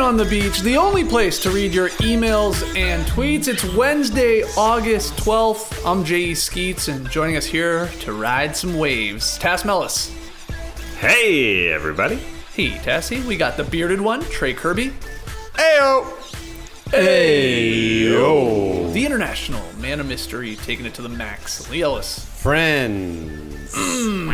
on the Beach, the only place to read your emails and tweets. It's Wednesday, August 12th. I'm J.E. Skeets, and joining us here to ride some waves, Tass Mellis. Hey, everybody. Hey, Tassie. We got the bearded one, Trey Kirby. Heyo! Heyo! The international man of mystery, taking it to the max, Lee Ellis. Friends. And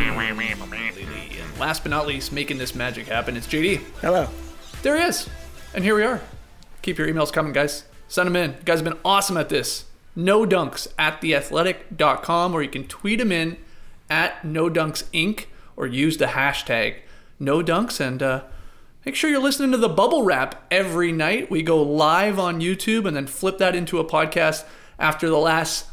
last but not least, making this magic happen, it's JD. Hello. There he is. And here we are. Keep your emails coming, guys. Send them in. You guys have been awesome at this. No Dunks at theathletic.com, or you can tweet them in at No Dunks Inc. or use the hashtag No Dunks. And make sure you're listening to the Bubble Wrap every night. We go live on YouTube and then flip that into a podcast after the last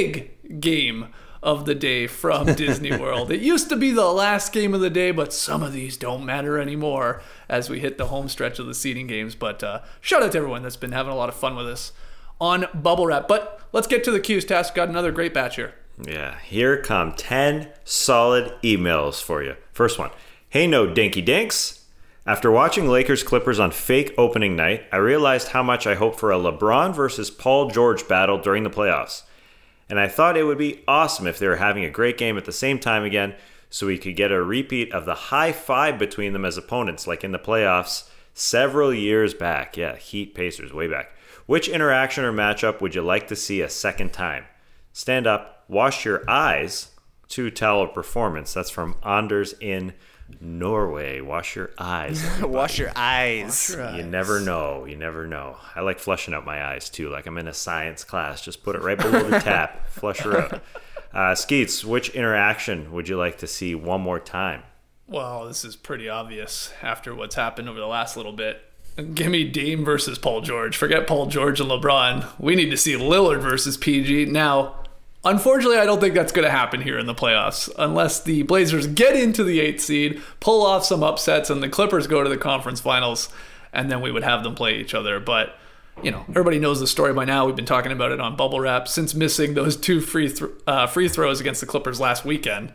big game of the day from Disney World. It used to be the last game of the day, but some of these don't matter anymore as we hit the home stretch of the seeding games. But shout out to everyone that's been having a lot of fun with us on Bubble Wrap. But let's get to the Q's. Task, got another great batch here. Yeah, here come 10 solid emails for you. First one. Hey, no dinky dinks. After watching Lakers Clippers on fake opening night, I realized how much I hope for a LeBron versus Paul George battle during the playoffs. And I thought it would be awesome if they were having a great game at the same time again, so we could get a repeat of the high five between them as opponents, like in the playoffs several years back. Yeah, Heat Pacers, way back. Which interaction or matchup would you like to see a second time? Stand up, wash your eyes, 2-towel performance. That's from Anders in Norway. Wash your eyes. Wash your eyes. You never know. You never know. I like flushing out my eyes, too. Like I'm in a science class. Just put it right below the tap. Flush her out. Skeets, which interaction would you like to see one more time? Well, this is pretty obvious after what's happened over the last little bit. Give me Dame versus Paul George. Forget Paul George and LeBron. We need to see Lillard versus PG. Now, unfortunately, I don't think that's going to happen here in the playoffs unless the Blazers get into the 8th seed, pull off some upsets, and the Clippers go to the conference finals, and then we would have them play each other. But, you know, everybody knows the story by now. We've been talking about it on Bubble Wrap since missing those 2 free throws against the Clippers last weekend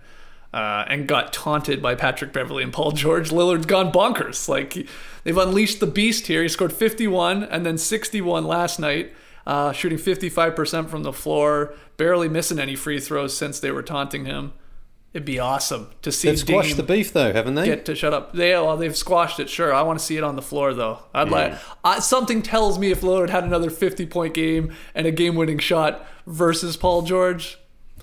and got taunted by Patrick Beverley and Paul George. Lillard's gone bonkers. Like, they've unleashed the beast here. He scored 51 and then 61 last night. Shooting 55% from the floor, barely missing any free throws since they were taunting him. It'd be awesome to see. They've squashed the beef, though, haven't they? Get to shut up. They've squashed it. Sure, I want to see it on the floor, though. Something tells me if Lillard had another 50-point game and a game-winning shot versus Paul George,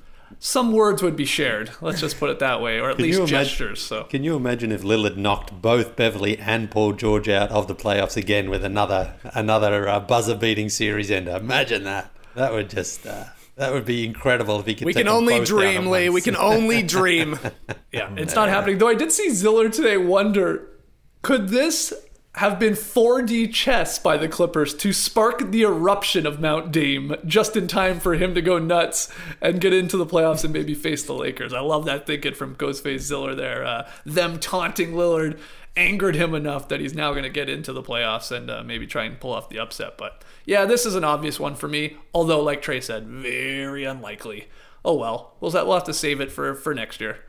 some words would be shared. Let's just put it that way, or at least gestures. So, can you imagine if Lillard knocked both Beverly and Paul George out of the playoffs again with another buzzer-beating series ender? Imagine that. That would just that would be incredible if he could. We can only dream, Lee. We can only dream. Yeah, it's not happening. Though I did see Ziller today wonder, could this have been 4D chess by the Clippers to spark the eruption of Mount Dame just in time for him to go nuts and get into the playoffs and maybe face the Lakers? I love that thinking from Ghostface Ziller there. Them taunting Lillard angered him enough that he's now going to get into the playoffs and maybe try and pull off the upset. But yeah, this is an obvious one for me, although like Trey said, very unlikely. Oh well, we'll have to save it for next year.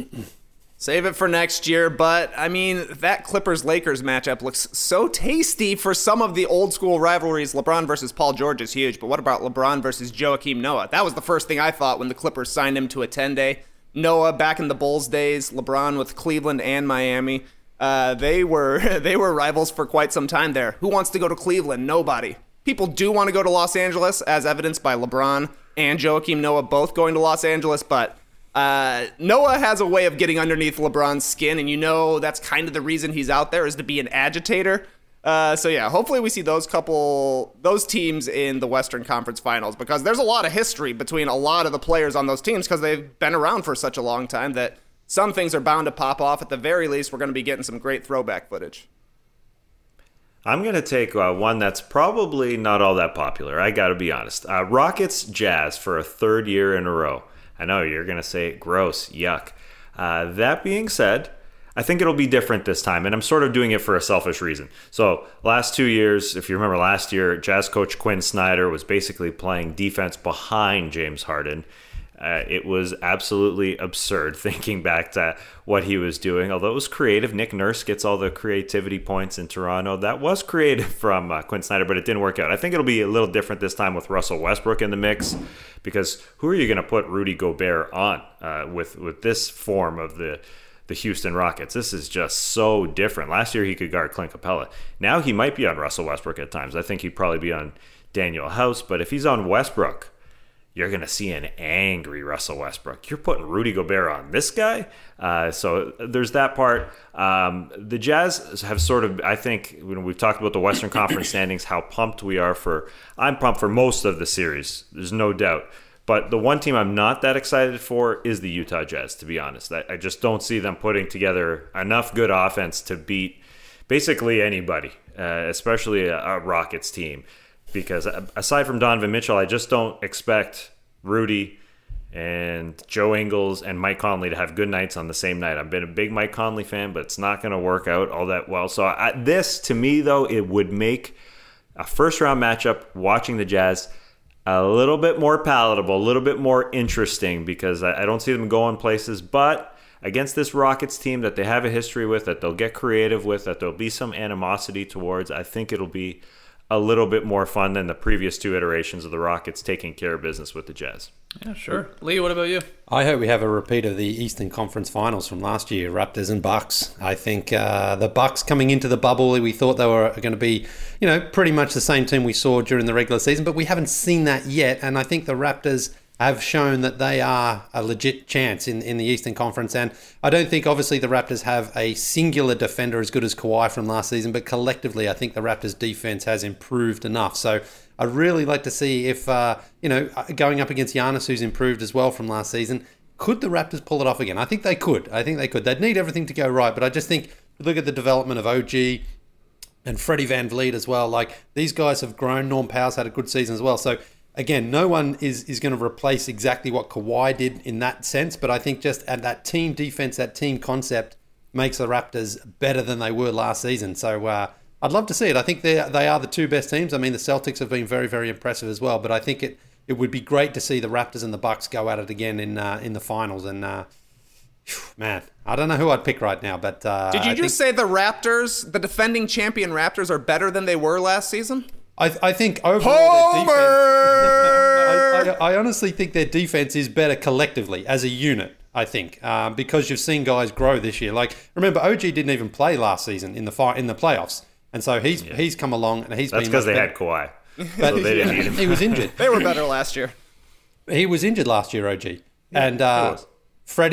Save it for next year, but, I mean, that Clippers-Lakers matchup looks so tasty for some of the old-school rivalries. LeBron versus Paul George is huge, but what about LeBron versus Joakim Noah? That was the first thing I thought when the Clippers signed him to a 10-day. Noah, back in the Bulls days, LeBron with Cleveland and Miami, they were rivals for quite some time there. Who wants to go to Cleveland? Nobody. People do want to go to Los Angeles, as evidenced by LeBron and Joakim Noah both going to Los Angeles, but Noah has a way of getting underneath LeBron's skin, and you know that's kind of the reason he's out there, is to be an agitator. So yeah, hopefully we see those teams in the Western Conference Finals, because there's a lot of history between a lot of the players on those teams because they've been around for such a long time that some things are bound to pop off. At the very least, we're going to be getting some great throwback footage. I'm going to take one that's probably not all that popular. I got to be honest. Rockets Jazz for a 3rd year in a row. I know you're going to say gross, yuck. That being said, I think it'll be different this time, and I'm sort of doing it for a selfish reason. So last 2 years, if you remember last year, Jazz coach Quinn Snyder was basically playing defense behind James Harden. It was absolutely absurd thinking back to what he was doing. Although it was creative, Nick Nurse gets all the creativity points in Toronto. That was creative from Quinn Snyder, but it didn't work out. I think it'll be a little different this time with Russell Westbrook in the mix, because who are you going to put Rudy Gobert on with this form of the Houston Rockets? This is just so different. Last year he could guard Clint Capella. Now he might be on Russell Westbrook at times. I think he'd probably be on Daniel House, but if he's on Westbrook, you're going to see an angry Russell Westbrook. You're putting Rudy Gobert on this guy? So there's that part. The Jazz have sort of, I think, when we've talked about the Western Conference standings, how pumped we are I'm pumped for most of the series. There's no doubt. But the one team I'm not that excited for is the Utah Jazz, to be honest. I just don't see them putting together enough good offense to beat basically anybody, especially a Rockets team. Because aside from Donovan Mitchell, I just don't expect Rudy and Joe Ingles and Mike Conley to have good nights on the same night. I've been a big Mike Conley fan, but it's not going to work out all that well. So this, to me, though, it would make a first-round matchup watching the Jazz a little bit more palatable, a little bit more interesting, because I don't see them going places. But against this Rockets team that they have a history with, that they'll get creative with, that there'll be some animosity towards, I think it'll be a little bit more fun than the previous two iterations of the Rockets taking care of business with the Jazz. Yeah, sure. Lee, what about you? I hope we have a repeat of the Eastern Conference Finals from last year, Raptors and Bucks. I think the Bucks coming into the bubble, we thought they were going to be, pretty much the same team we saw during the regular season, but we haven't seen that yet. And I think the Raptors have shown that they are a legit chance in the Eastern Conference. And I don't think, obviously, the Raptors have a singular defender as good as Kawhi from last season, but collectively, I think the Raptors' defense has improved enough. So I'd really like to see if, going up against Giannis, who's improved as well from last season, could the Raptors pull it off again? I think they could. They'd need everything to go right, but I just think, look at the development of OG and Freddie Van Vliet as well. Like, these guys have grown. Norm Powell's had a good season as well. So again, no one is going to replace exactly what Kawhi did in that sense, but I think just at that team defense, that team concept makes the Raptors better than they were last season. So I'd love to see it. I think they are the two best teams. I mean, the Celtics have been very, very impressive as well, but I think it would be great to see the Raptors and the Bucks go at it again in the finals. And man, I don't know who I'd pick right now, but did you just say the Raptors, the defending champion Raptors, are better than they were last season? I think overall their defense, I honestly think their defense is better collectively as a unit, I think, because you've seen guys grow this year. Like, remember, OG didn't even play last season in the playoffs, and so he's come along and he's been. That's because they had Kawhi, but so they didn't need him. He was injured. They were better last year. He was injured last year, OG, and Fred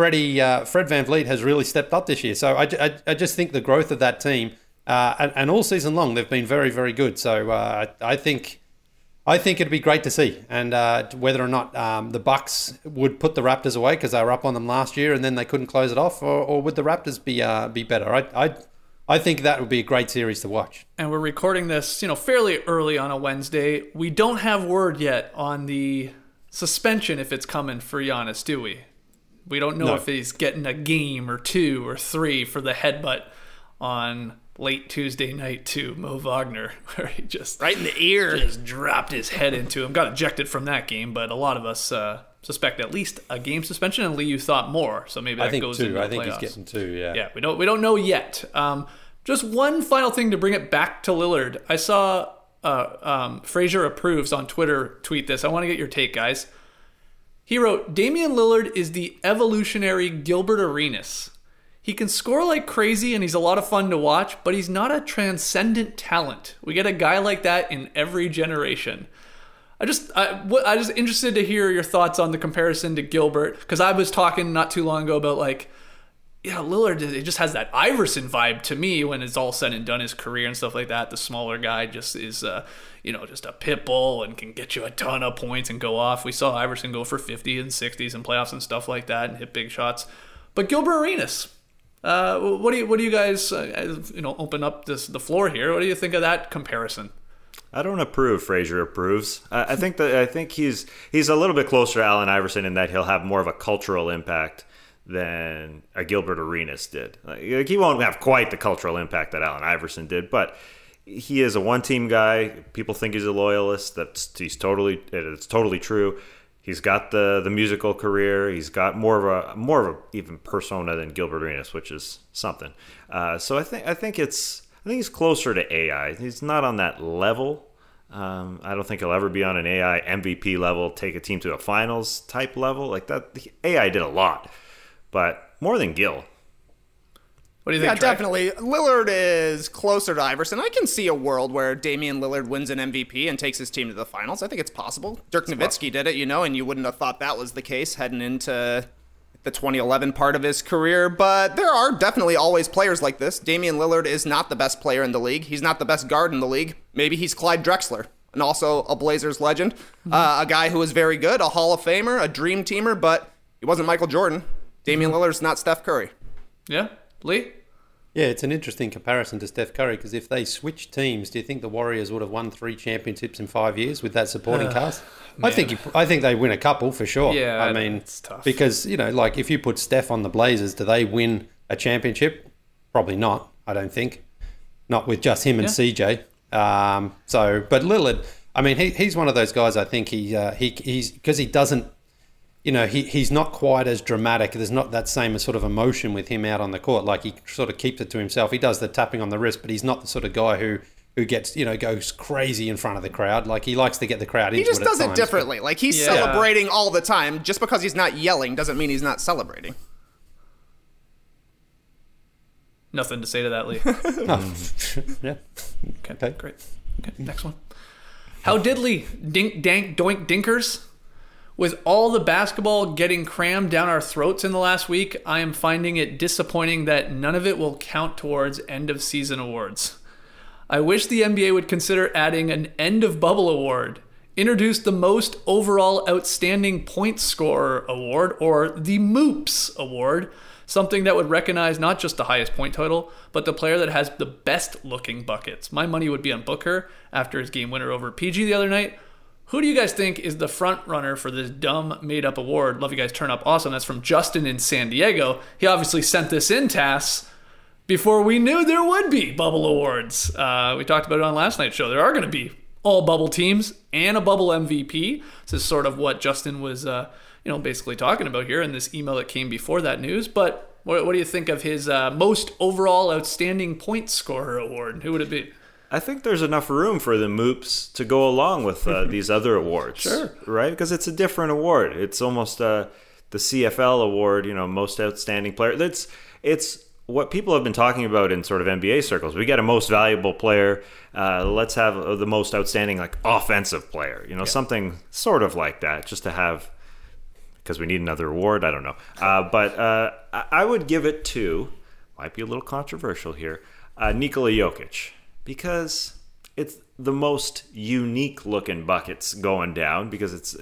Van Vliet has really stepped up this year. So I just think the growth of that team. And all season long, they've been very, very good. So I think it'd be great to see. And whether or not the Bucks would put the Raptors away because they were up on them last year and then they couldn't close it off, or would the Raptors be better? I think that would be a great series to watch. And we're recording this, fairly early on a Wednesday. We don't have word yet on the suspension if it's coming for Giannis, do we? We don't know if he's getting a game or 2 or 3 for the headbutt on late Tuesday night to Mo Wagner, where he just right in the ear just dropped his head into him. Got ejected from that game, but a lot of us suspect at least a game suspension. And Lee, you thought more, so maybe that goes into the playoffs. I think he's getting 2. Yeah, we don't know yet. Just one final thing to bring it back to Lillard. I saw Frazier Approves on Twitter tweet this. I want to get your take, guys. He wrote, Damian Lillard is the evolutionary Gilbert Arenas. He can score like crazy and he's a lot of fun to watch, but he's not a transcendent talent. We get a guy like that in every generation. I just interested to hear your thoughts on the comparison to Gilbert, because I was talking not too long ago about Lillard, it just has that Iverson vibe to me when it's all said and done, his career and stuff like that. The smaller guy just is, just a pit bull and can get you a ton of points and go off. We saw Iverson go for 50 and 60s in playoffs and stuff like that and hit big shots. But Gilbert Arenas, what do you guys open up the floor here? What do you think of that comparison? I don't approve. Frazier approves. I think he's a little bit closer to Allen Iverson in that he'll have more of a cultural impact than a Gilbert Arenas did. Like, he won't have quite the cultural impact that Allen Iverson did, but he is a one-team guy. People think he's a loyalist. It's totally true. He's got the musical career. He's got more of a even persona than Gilbert Arenas, which is something. So I think he's closer to AI. He's not on that level. I don't think he'll ever be on an AI MVP level, take a team to a finals type level like that. AI did a lot, but more than Gil. What do you think, Yeah, Trey? definitely. Lillard is closer to Iverson. I can see a world where Damian Lillard wins an MVP and takes his team to the finals. I think it's possible. Dirk Nowitzki did it, and you wouldn't have thought that was the case heading into the 2011 part of his career. But there are definitely always players like this. Damian Lillard is not the best player in the league. He's not the best guard in the league. Maybe he's Clyde Drexler, and also a Blazers legend, a guy who was very good, a Hall of Famer, a dream teamer, but he wasn't Michael Jordan. Damian Lillard's not Steph Curry. Yeah, Lee? Yeah, it's an interesting comparison to Steph Curry because if they switched teams, do you think the Warriors would have won 3 championships in 5 years with that supporting cast? I think they win a couple for sure. Yeah, I mean, it's tough. because like if you put Steph on the Blazers, do they win a championship? Probably not. I don't think. Not with just him and CJ. But Lillard, I mean, he's one of those guys. I think he's because he doesn't. He's not quite as dramatic. There's not that same sort of emotion with him out on the court. Like he sort of keeps it to himself. He does the tapping on the wrist, but he's not the sort of guy who gets, goes crazy in front of the crowd. Like he likes to get the crowd into it. He just at does it times, differently. Like he's celebrating all the time. Just because he's not yelling doesn't mean he's not celebrating. Nothing to say to that, Lee. Yeah. Okay, great. Okay, next one. How diddly, dink, dank, doink, dinkers? With all the basketball getting crammed down our throats in the last week, I am finding it disappointing that none of it will count towards end-of-season awards. I wish the NBA would consider adding an end-of-bubble award, introduce the most overall outstanding point scorer award, or the MOOPS award, something that would recognize not just the highest point total, but the player that has the best-looking buckets. My money would be on Booker after his game winner over PG the other night. Who do you guys think is the front runner for this dumb made-up award? Love you guys turn up. Awesome. That's from Justin in San Diego. He obviously sent this in, Tass, before we knew there would be bubble awards. We talked about it on last night's show. There are going to be all bubble teams and a bubble MVP. This is sort of what Justin was basically talking about here in this email that came before that news. But what do you think of his most overall outstanding point scorer award? Who would it be? I think there's enough room for the MOOPs to go along with these other awards. Sure. Right? Because it's a different award. It's almost the CFL award, most outstanding player. It's what people have been talking about in sort of NBA circles. We get a most valuable player. Let's have the most outstanding offensive player. Something sort of like that, just to have, because we need another award. I don't know. But I would give it to, might be a little controversial here, Nikola Jokic. Because it's the most unique looking buckets going down, because it's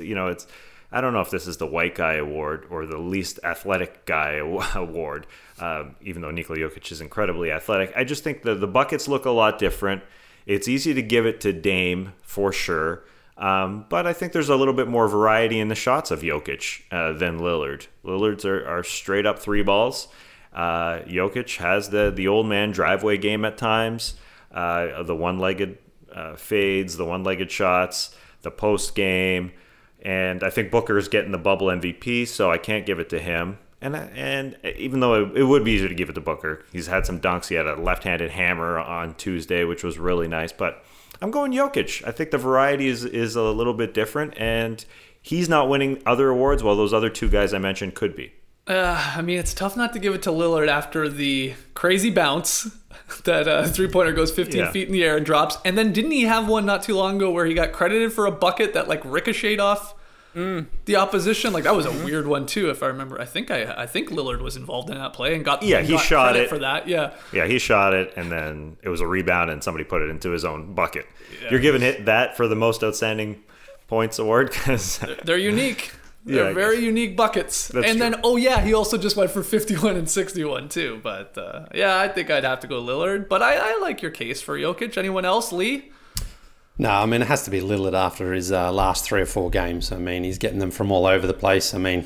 I don't know if this is the white guy award or the least athletic guy award, even though Nikola Jokic is incredibly athletic. I just think the buckets look a lot different. It's easy to give it to Dame for sure, but I think there's a little bit more variety in the shots of Jokic than Lillard. Lillard's are straight up three balls. Jokic has the old man driveway game at times. The one-legged fades, the one-legged shots, the post game, and I think Booker's getting the bubble MVP, so I can't give it to him. And even though it would be easier to give it to Booker, he's had some dunks. He had a left-handed hammer on Tuesday, which was really nice. But I'm going Jokic. I think the variety is a little bit different, and he's not winning other awards, while those other two guys I mentioned could be. It's tough not to give it to Lillard after the crazy bounce that three-pointer goes 15 feet in the air and drops. And then didn't he have one not too long ago where he got credited for a bucket that ricocheted off the opposition? That was a weird one too, if I remember. I think Lillard was involved in that play and got he shot credit it for that. Yeah, he shot it, and then it was a rebound, and somebody put it into his own bucket. Yeah. You're giving it that for the most outstanding points award because they're unique. They're very unique buckets. That's and true. Then, he also just went for 51 and 61 too. But I think I'd have to go Lillard. But I like your case for Jokic. Anyone else, Lee? No, it has to be Lillard after his last 3 or 4 games. He's getting them from all over the place. I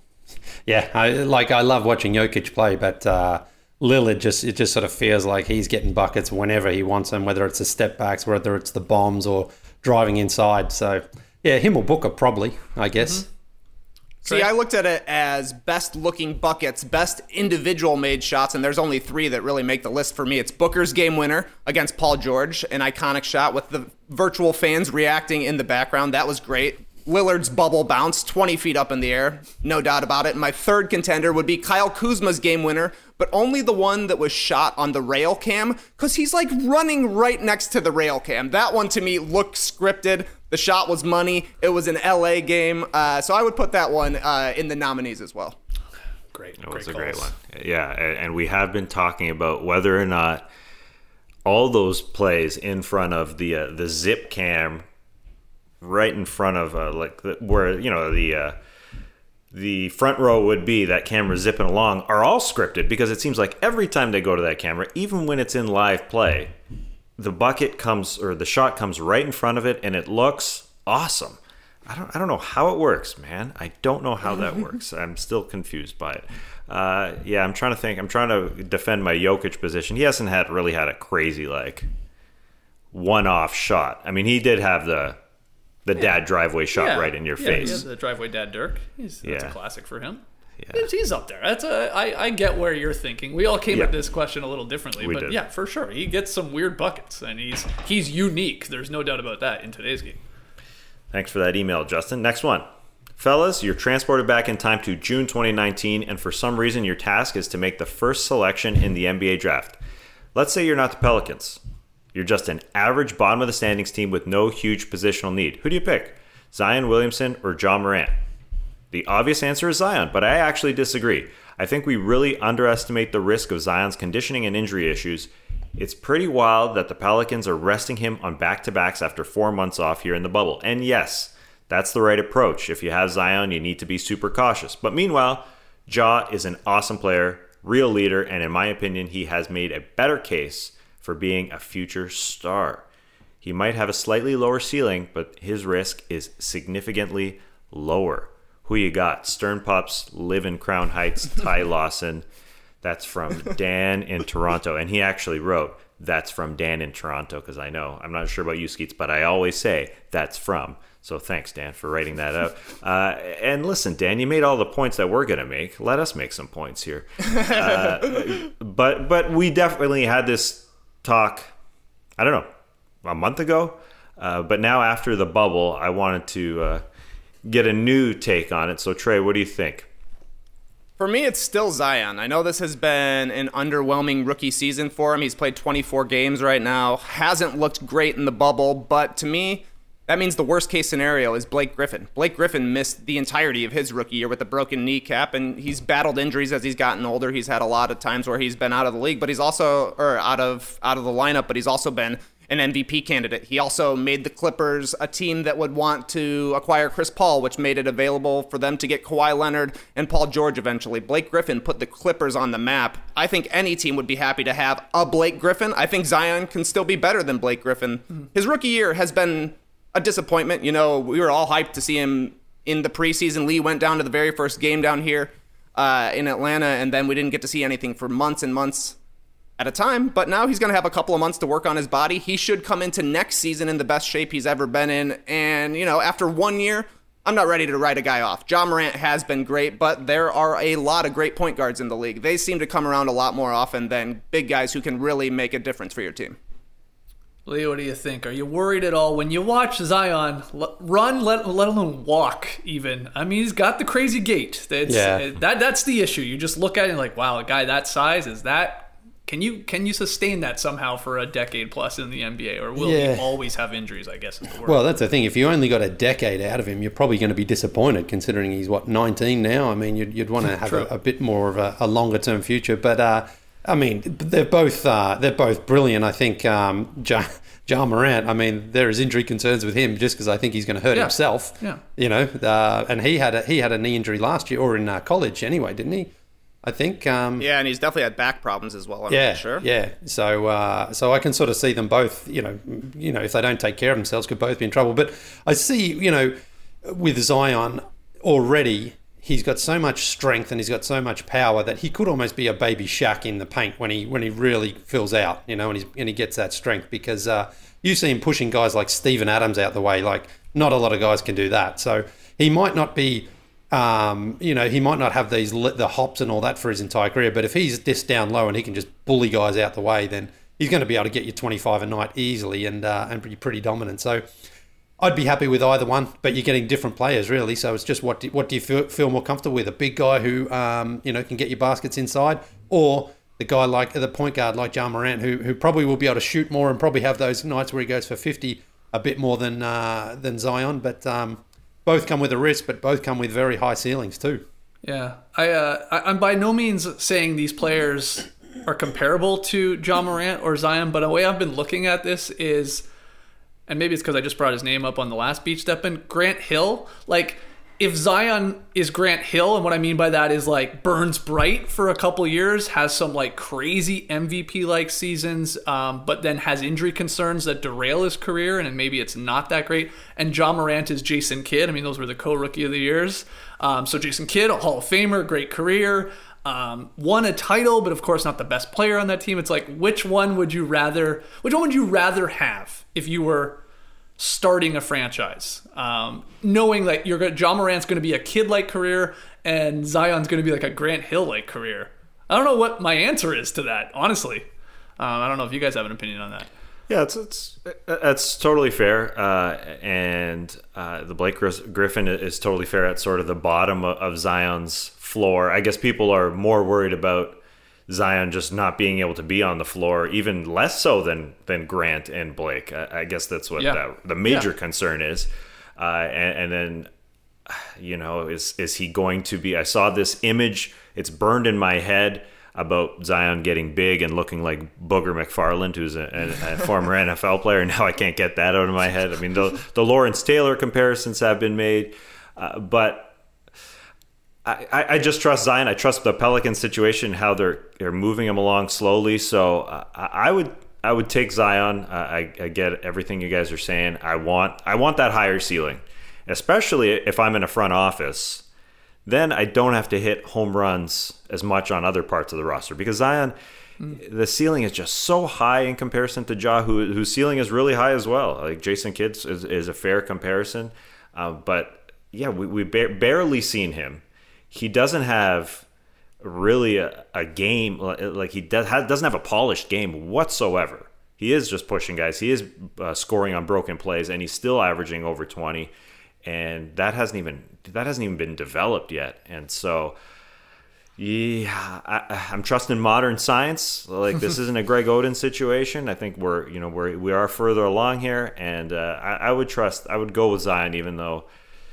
love watching Jokic play, but Lillard just sort of feels like he's getting buckets whenever he wants them, whether it's the step backs, whether it's the bombs or driving inside. So, yeah, him or Booker probably, I guess. See, I looked at it as best looking buckets, best individual made shots, and there's only 3 that really make the list for me. It's Booker's game winner against Paul George, an iconic shot with the virtual fans reacting in the background. That was great. Lillard's bubble bounce 20 feet up in the air, no doubt about it. And my third contender would be Kyle Kuzma's game winner, but only the one that was shot on the rail cam, because he's like running right next to the rail cam. That one to me looked scripted. The shot was money. It was an LA game. So I would put that one in the nominees as well. Great. It was a calls. great one. Yeah, and we have been talking about whether or not all those plays in front of the zip cam, right in front of where the front row would be, that camera zipping along, are all scripted, because it seems like every time they go to that camera, even when it's in live play, the bucket comes, or the shot comes right in front of it, and it looks awesome. I don't know how it works, man. I don't know how that works. I'm still confused by it. I'm trying to think. I'm trying to defend my Jokic position. He hasn't really had a crazy one-off shot. I mean, he did have the dad driveway shot right in your face. Yeah, the driveway dad Dirk. That's a classic for him. Yeah. He's up there. I get where you're thinking. We all came at this question a little differently, but did. yeah, for sure. He gets some weird buckets, and he's unique. There's no doubt about that in today's game. Thanks for that email, Justin. Next one. Fellas, you're transported back in time to June 2019, and for some reason your task is to make the first selection in the NBA draft. Let's say you're not the Pelicans. You're just an average bottom of the standings team with no huge positional need. Who do you pick? Zion Williamson or Ja Morant? The obvious answer is Zion, but I actually disagree. I think we really underestimate the risk of Zion's conditioning and injury issues. It's pretty wild that the Pelicans are resting him on back-to-backs after 4 months off here in the bubble. And yes, that's the right approach. If you have Zion, you need to be super cautious. But meanwhile, Ja is an awesome player, real leader, and in my opinion, he has made a better case for being a future star. He might have a slightly lower ceiling, but his risk is significantly lower. Who you got? Stern Pups, live in Crown Heights, Ty Lawson. That's from Dan in Toronto. And he actually wrote, that's from Dan in Toronto, because I know. I'm not sure about you, Skeets, but I always say that's from. So thanks, Dan, for writing that out. And listen, Dan, you made all the points that we're going to make. Let us make some points here. But we definitely had this talk, I don't know, a month ago. But now after the bubble, I wanted to get a new take on it. So, Trey, what do you think? For me, it's still Zion. I know this has been an underwhelming rookie season for him. He's played 24 games right now. Hasn't looked great in the bubble. But to me, that means the worst case scenario is Blake Griffin. Blake Griffin missed the entirety of his rookie year with a broken kneecap, and he's battled injuries as he's gotten older. He's had a lot of times where he's been out of the league, but he's also, or out of the lineup, but he's also been an MVP candidate. He also made the Clippers a team that would want to acquire Chris Paul, which made it available for them to get Kawhi Leonard and Paul George eventually. Blake Griffin put the Clippers on the map. I think any team would be happy to have a Blake Griffin. I think Zion can still be better than Blake Griffin. His rookie year has been a disappointment. You know, we were all hyped to see him in the preseason. Lee went down to the very first game down here in Atlanta, and then we didn't get to see anything for months and months at a time. But now he's going to have a couple of months to work on his body. He should come into next season in the best shape he's ever been in. And, you know, after 1 year, I'm not ready to write a guy off. Ja Morant has been great, but there are a lot of great point guards in the league. They seem to come around a lot more often than big guys who can really make a difference for your team. Lee, what do you think? Are you worried at all when you watch Zion run, let alone walk even? I mean, he's got the crazy gait. That's the issue. You just look at it like, wow, a guy that size, is that... Can you sustain that somehow for a decade plus in the NBA, or will he always have injuries, I guess is the word. Well, that's the thing. If you only got a decade out of him, you're probably going to be disappointed, considering he's, 19 now? I mean, you'd want to have a bit more of a longer-term future. But, I mean, they're both brilliant. I think Ja Morant, I mean, there is injury concerns with him just because I think he's going to hurt himself. Yeah. You know, and he had a knee injury last year, or in college anyway, didn't he? I think. Yeah, and he's definitely had back problems as well. I'm sure. Yeah. So I can sort of see them both. You know, if they don't take care of themselves, could both be in trouble. But I see, with Zion already, he's got so much strength and he's got so much power that he could almost be a baby Shaq in the paint when he really fills out. And he gets that strength, because you see him pushing guys like Steven Adams out the way. Like, not a lot of guys can do that. So he might not be He might not have the hops and all that for his entire career, but if he's this down low and he can just bully guys out the way, then he's going to be able to get you 25 a night easily and be pretty dominant. So I'd be happy with either one, but you're getting different players really. So it's just what do you feel more comfortable with? A big guy who can get your baskets inside, or the guy like the point guard like Ja Morant who probably will be able to shoot more and probably have those nights where he goes for 50 a bit more than Zion, but. Both come with a risk, but both come with very high ceilings too. Yeah, I'm by no means saying these players are comparable to Ja Morant or Zion, but the way I've been looking at this is, and maybe it's because I just brought his name up on the last Beach Steppin', Grant Hill. Like, if Zion is Grant Hill, and what I mean by that is like burns bright for a couple years, has some like crazy MVP-like seasons, but then has injury concerns that derail his career, and maybe it's not that great. And Ja Morant is Jason Kidd. I mean, those were the co-rookie of the years. So Jason Kidd, a Hall of Famer, great career, won a title, but of course not the best player on that team. It's like, which one would you rather have if you were starting a franchise, knowing that Ja Morant's going to be a Kidd-like career and Zion's going to be like a Grant Hill-like career? I don't know what my answer is to that, honestly. I don't know if you guys have an opinion on that. Yeah, that's totally fair, and the Blake Griffin is totally fair at sort of the bottom of Zion's floor. I guess people are more worried about Zion just not being able to be on the floor, even less so than Grant and Blake. I guess that's what the major concern is. And then, is he going to be? I saw this image. It's burned in my head about Zion getting big and looking like Booger McFarland, who's a former NFL player. Now I can't get that out of my head. I mean, the Lawrence Taylor comparisons have been made, but I just trust Zion. I trust the Pelicans situation, how they're moving him along slowly. So I would take Zion. I get everything you guys are saying. I want that higher ceiling, especially if I'm in a front office. Then I don't have to hit home runs as much on other parts of the roster, because Zion, the ceiling is just so high in comparison to Ja, whose ceiling is really high as well. Like Jason Kidd is a fair comparison, but yeah, we barely seen him. He doesn't have really a game, like he doesn't have a polished game whatsoever. He is just pushing guys. He is scoring on broken plays, and he's still averaging over 20, and that hasn't even been developed yet. And so, yeah, I'm trusting modern science. Like, this isn't a Greg Oden situation. I think we are further along here, and I would go with Zion, even though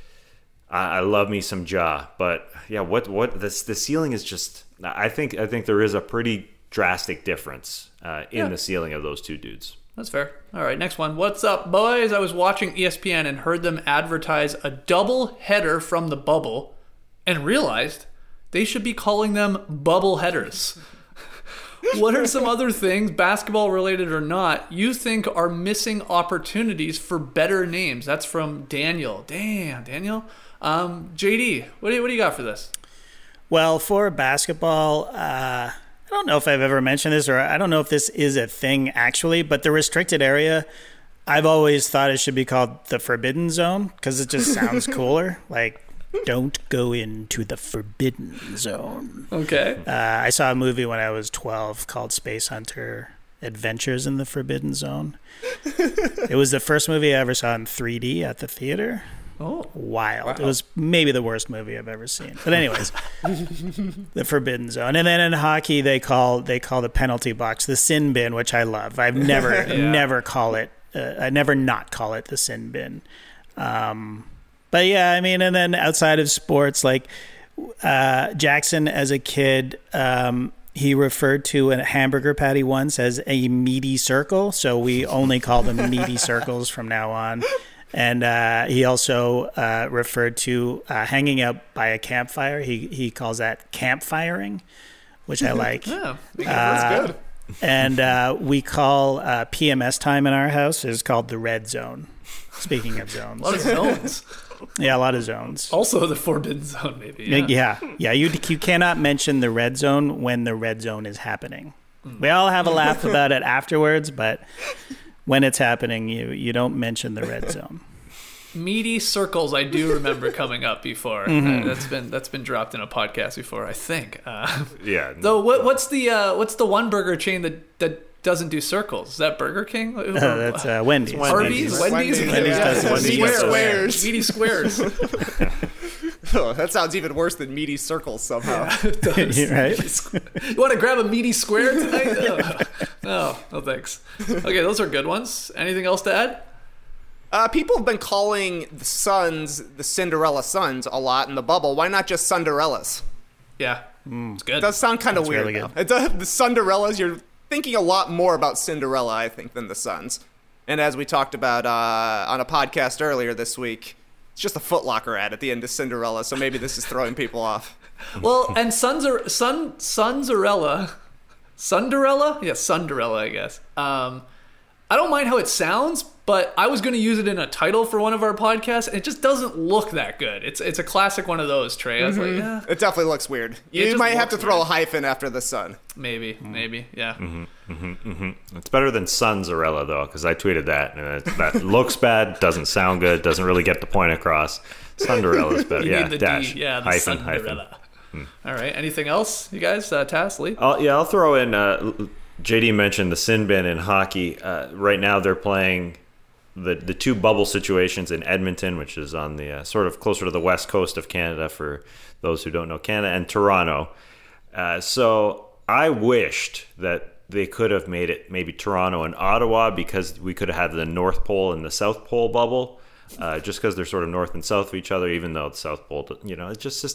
I love me some Ja. But yeah, the ceiling is just. I think there is a pretty drastic difference in the ceiling of those two dudes. That's fair. All right, next one. What's up, boys? I was watching ESPN and heard them advertise a double header from the bubble, and realized they should be calling them bubble headers. What are some other things, basketball related or not, you think are missing opportunities for better names? That's from Daniel. Damn, Daniel. JD, what do you got for this? Well, for basketball, I don't know if I've ever mentioned this, or I don't know if this is a thing actually, but the restricted area, I've always thought it should be called the Forbidden Zone, because it just sounds cooler. Like, don't go into the Forbidden Zone. Okay. I saw a movie when I was 12 called Space Hunter Adventures in the Forbidden Zone. It was the first movie I ever saw in 3D at the theater. Oh, wild. Wow. It was maybe the worst movie I've ever seen. But anyways, the Forbidden Zone. And then in hockey, they call the penalty box the sin bin, which I love. I've never never call it. I never not call it the sin bin. But yeah, I mean, and then outside of sports, like Jackson as a kid, he referred to a hamburger patty once as a meaty circle. So we only call them meaty circles from now on. And he also referred to hanging out by a campfire. He calls that campfiring, which I like. Yeah, that's good. And we call PMS time in our house is called the red zone. Speaking of zones. A lot of zones. Yeah, a lot of zones. Also the Forbidden Zone, maybe. Yeah. You cannot mention the red zone when the red zone is happening. We all have a laugh about it afterwards, but when it's happening, you don't mention the red zone. Meaty circles, I do remember coming up before. That's been dropped in a podcast before, I think. Yeah. Though, what's the one burger chain that doesn't do circles? Is that Burger King? That's Wendy's. Arby's? Wendy's? Wendy's does Wendy's Wendy's. squares. Meaty squares. Oh, that sounds even worse than meaty circles somehow. Right? You want to grab a meaty square tonight? No, thanks. Okay, those are good ones. Anything else to add? People have been calling the Suns the Cinderella Suns a lot in the bubble. Why not just Sunderellas? Yeah, it's good. It does sound kind of weird. really Though. good. The Sunderellas, you're thinking a lot more about Cinderella, I think, than the Suns. And as we talked about on a podcast earlier this week, it's just a Foot Locker ad at the end of Cinderella, so maybe this is throwing people off. Well, and Sunderella? Yeah, Sunderella, I guess. I don't mind how it sounds, but I was going to use it in a title for one of our podcasts, and it just doesn't look that good. It's a classic one of those, Trey. I was like, yeah, It definitely looks weird. It You just might have to looks throw weird. a hyphen after the Sun. maybe, yeah. It's better than Sunzarella, though, because I tweeted that. And that looks bad, doesn't sound good, doesn't really get the point across. Sunderella's better. You Yeah, need the dash. D. Yeah, the hyphen, Sunderella. All right, anything else, you guys? Tass, Lee? I'll throw in, JD mentioned the sin bin in hockey. Right now they're playing the two bubble situations in Edmonton, which is on the sort of closer to the west coast of Canada for those who don't know Canada, and Toronto. So I wished that they could have made it maybe Toronto and Ottawa, because we could have had the North Pole and the South Pole bubble, just because they're sort of north and south of each other, even though the South Pole, it's just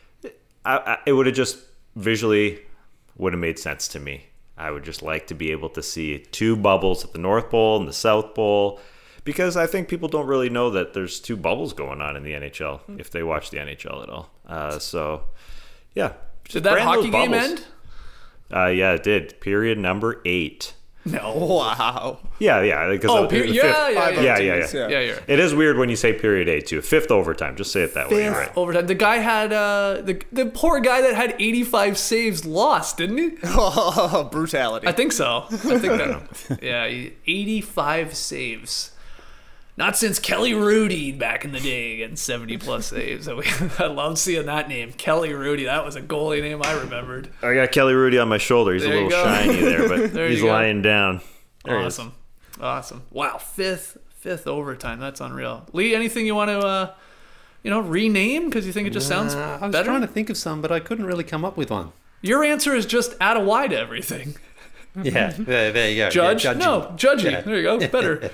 it would have just visually would have made sense to me. I would just like to be able to see two bubbles at the North Pole and the South Pole, because I think people don't really know that there's two bubbles going on in the NHL if they watch the NHL at all. So, yeah. Did that brand those hockey game bubbles. end? Yeah, it did. Period number 8. No. Wow. Yeah. Because Oh, the period. fifth- Yeah. Yeah. Yeah, you're It is weird when you say period 8 too. Fifth overtime. Just say it that way. You're right. overtime. The guy had the poor guy that had 85 saves lost, didn't he? Oh, brutality. I think so. I think that. Yeah, 85 saves. Not since Kelly Rudy back in the day getting 70 plus saves. I love seeing that name, Kelly Rudy. That was a goalie name I remembered. I got Kelly Rudy on my shoulder. He's There a you little go. shiny there, but There he's you go. lying down. There he is. Awesome. Wow, fifth overtime. That's unreal. Lee, anything you want to rename because you think it just sounds I was better? trying to think of some, but I couldn't really come up with one. Your answer is just add a Y to everything. Yeah, there you go. Judge? Yeah, No, judgy. Yeah. There you go. Better.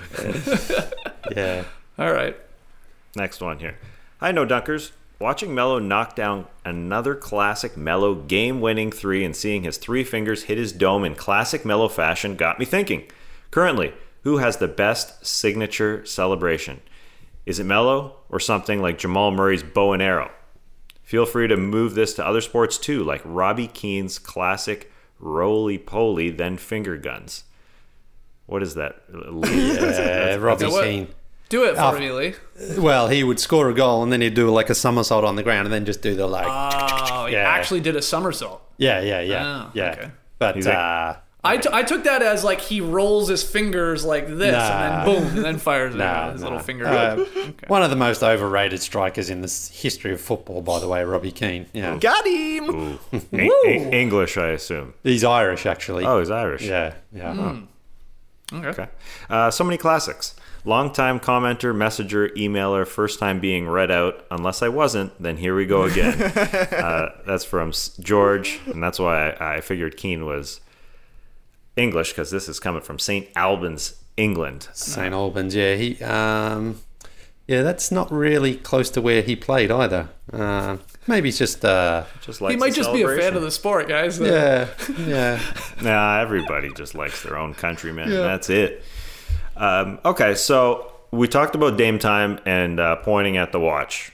Yeah. All right. Next one here. Hi, No Dunkers. Watching Melo knock down another classic Melo game-winning 3 and seeing his 3 fingers hit his dome in classic Melo fashion got me thinking. Currently, who has the best signature celebration? Is it Melo or something like Jamal Murray's bow and arrow? Feel free to move this to other sports too, like Robbie Keane's classic roly-poly, then finger guns. What is that? Robbie what? Keane. Do it for Oh. me, Lee. Well, he would score a goal and then he'd do like a somersault on the ground and then just do the like. Oh, he Yeah. actually did a somersault. Yeah. Oh, Yeah. okay. But He's like- I took that as like he rolls his fingers like this Nah. and then boom, and then fires his nah. little finger. One of the most overrated strikers in the history of football, by the way, Robbie Keane. Yeah. Got him. English, I assume. He's Irish, actually. Oh, he's Irish. Yeah. Okay. So many classics. Long-time commenter, messenger, emailer, first time being read out. Unless I wasn't, then here we go again. That's from George, and that's why I figured Keane was English, because this is coming from St. Albans, England. St. Albans, yeah. He, that's not really close to where he played either. Maybe it's just, Just like He might just be a fan of the sport, guys. yeah. Nah, everybody just likes their own country, man. That's it. Okay, so we talked about Dame time and pointing at the watch.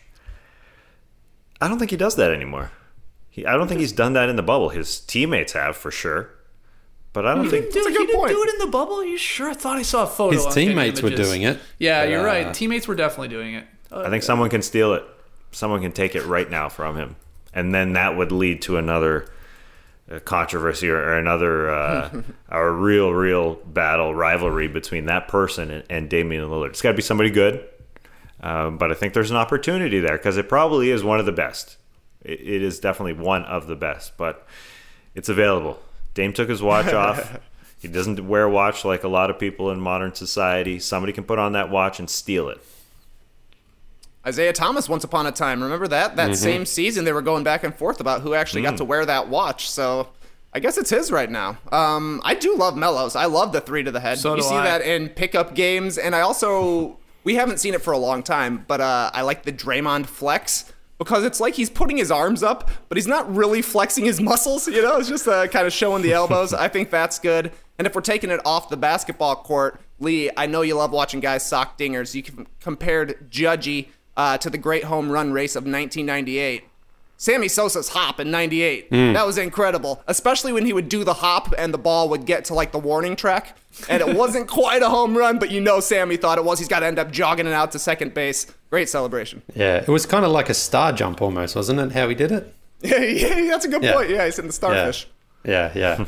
I don't think he does that anymore. I don't think he's done that in the bubble. His teammates have, for sure. But I don't think... Dude, a he good didn't point. do it in the bubble? Are you sure? I thought I saw a photo. His on teammates were Images. doing it. Yeah, But, you're right. Teammates were definitely doing it. I think someone can steal it. Someone can take it right now from him. And then that would lead to another controversy or another a real battle, rivalry between that person and Damian Lillard. It's got to be somebody good. But I think there's an opportunity there because it probably is one of the best. It is definitely one of the best, but it's available. Dame took his watch off. He doesn't wear a watch like a lot of people in modern society. Somebody can put on that watch and steal it. Isaiah Thomas, once upon a time. Remember that? That same season, they were going back and forth about who actually got to wear that watch. So I guess it's his right now. I do love Melos. I love the 3 to the head. So you do see I. that in pickup games. And I also, we haven't seen it for a long time, but I like the Draymond flex because it's like he's putting his arms up, but he's not really flexing his muscles. You know, it's just kind of showing the elbows. I think that's good. And if we're taking it off the basketball court, Lee, I know you love watching guys sock dingers. You compared Judgy to the great home run race of 1998. Sammy Sosa's hop in 98. That was incredible, especially when he would do the hop and the ball would get to like the warning track. And it wasn't quite a home run, but you know Sammy thought it was. He's got to end up jogging it out to second base. Great celebration. Yeah, it was kind of like a star jump almost, wasn't it, how he did it? Yeah, that's a good point. Yeah, he's in the starfish. Yeah.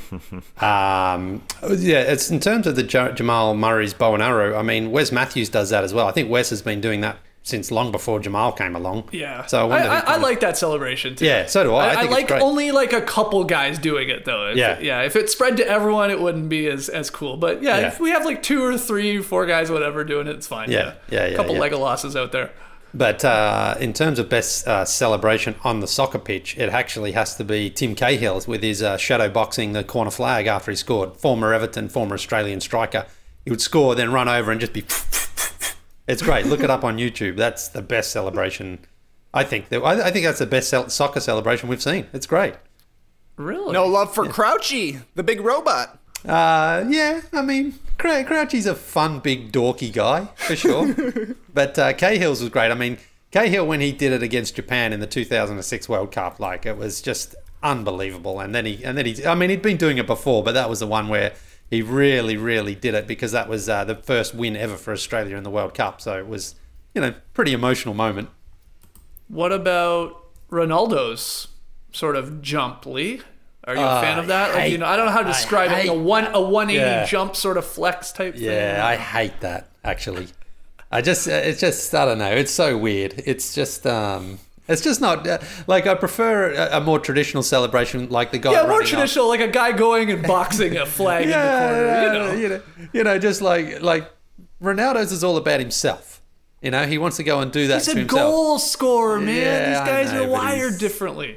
It's in terms of the Jamal Murray's bow and arrow. I mean, Wes Matthews does that as well. I think Wes has been doing that since long before Jamal came along. Yeah. So I like that celebration too. Yeah, so do I. I think like it's great. only like a couple guys doing it though. If it spread to everyone, it wouldn't be as cool. But yeah, if we have like 2 or 3, 4 guys, whatever, doing it, it's fine. Yeah. A couple Legolosses out there. But in terms of best celebration on the soccer pitch, it actually has to be Tim Cahill with his shadow boxing the corner flag after he scored. Former Everton, former Australian striker. He would score, then run over and just be... It's great. Look it up on YouTube. That's the best celebration. I think I think that's the best soccer celebration we've seen. It's great. Really? No love for Crouchy, the big robot. Yeah, I mean, Crouchy's a fun, big, dorky guy, for sure. But Cahill's was great. I mean, Cahill, when he did it against Japan in the 2006 World Cup, like, it was just unbelievable. And then he'd been doing it before, but that was the one where he really, really did it because that was the first win ever for Australia in the World Cup. So it was, pretty emotional moment. What about Ronaldo's sort of jump, Lee? Are you a fan of that? I don't know how to describe it. A 180 jump sort of flex type thing. Yeah, I hate that, actually. I don't know. It's so weird. It's just not, I prefer a more traditional celebration like the guy running more traditional, like a guy going and boxing a flag in the corner, just like Ronaldo's is all about himself. He wants to go and do that He's to a himself. Goal scorer, man. Yeah, These guys I know, are but wired differently.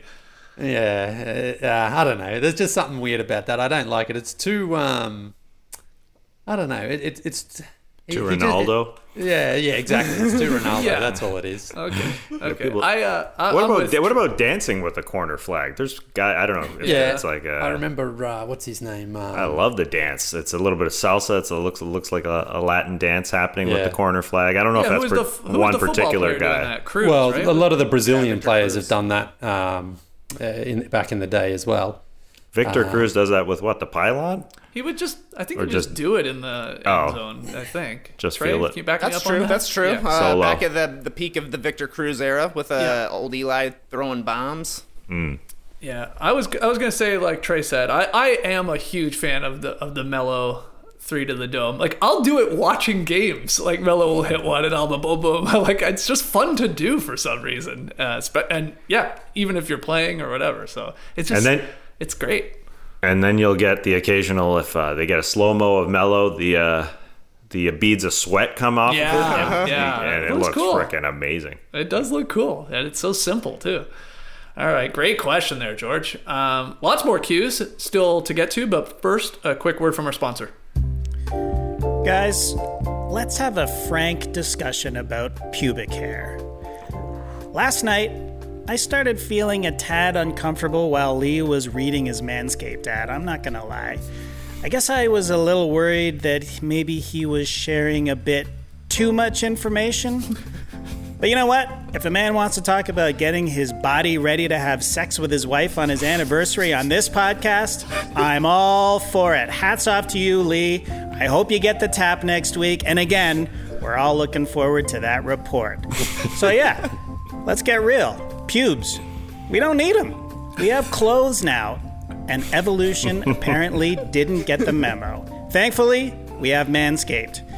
Yeah, I don't know. There's just something weird about that. I don't like it. It's too, I don't know. It's too Ronaldo. Yeah, exactly. It's too Ronaldo. Yeah. That's all it is. Okay. What about dancing with a corner flag? There's guy. I don't know. It's like I remember what's his name. I love the dance. It's a little bit of salsa. It looks like a Latin dance happening with the corner flag. I don't know if that's one particular guy. Cruz, well, right? a lot of the Brazilian players have done that back in the day as well. Victor Cruz does that with what, the pylon? He would just do it in the end zone, I think. Just Trey, feel it. Can you back me That's up true. on that? That's true. Yeah. Back at the peak of the Victor Cruz era with old Eli throwing bombs. Yeah, I was gonna say, like Trey said, I am a huge fan of the Melo 3 to the dome. Like, I'll do it watching games. Like, Melo will hit one and I'll boom boom. Like, it's just fun to do for some reason. And yeah, even if you're playing or whatever. So it's just it's great. And then you'll get the occasional, if they get a slow-mo of Melo, the beads of sweat come off of it. And it looks cool. freaking amazing. It does look cool. And it's so simple, too. All right, great question there, George. Lots more cues still to get to, but first, a quick word from our sponsor. Guys, let's have a frank discussion about pubic hair. Last night, I started feeling a tad uncomfortable while Lee was reading his Manscaped ad. I'm not gonna lie. I guess I was a little worried that maybe he was sharing a bit too much information. But you know what? If a man wants to talk about getting his body ready to have sex with his wife on his anniversary on this podcast, I'm all for it. Hats off to you, Lee. I hope you get the tap next week. And again, we're all looking forward to that report. So yeah, let's get real. Pubes. We don't need them. We have clothes now. And evolution apparently didn't get the memo. Thankfully, we have Manscaped.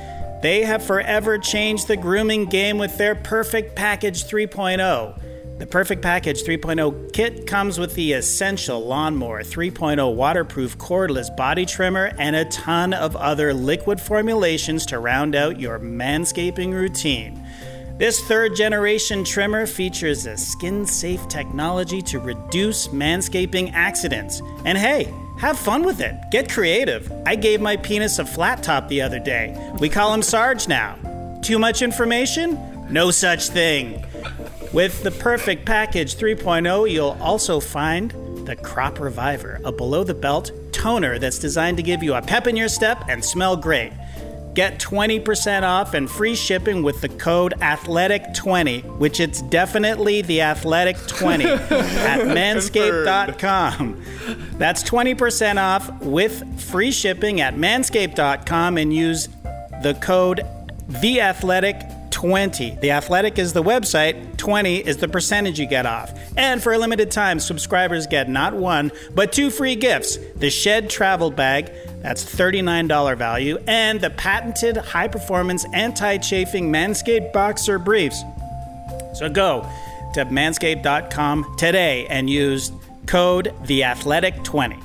They have forever changed the grooming game with their Perfect Package 3.0. The Perfect Package 3.0 kit comes with the Essential Lawnmower 3.0 waterproof cordless body trimmer and a ton of other liquid formulations to round out your manscaping routine. This third-generation trimmer features a skin-safe technology to reduce manscaping accidents. And hey, have fun with it. Get creative. I gave my penis a flat top the other day. We call him Sarge now. Too much information? No such thing. With the Perfect Package 3.0, you'll also find the Crop Reviver, a below-the-belt toner that's designed to give you a pep in your step and smell great. Get 20% off and free shipping with the code ATHLETIC20, which it's definitely the Athletic20 at manscaped.com. That's 20% off with free shipping at manscaped.com and use the code TheAthletic20. The Athletic is the website, 20 is the percentage you get off. And for a limited time, subscribers get not one, but 2 free gifts. The Shed Travel Bag, that's $39 value, and the patented high-performance anti-chafing Manscaped Boxer Briefs. So go to manscaped.com today and use code TheAthletic20.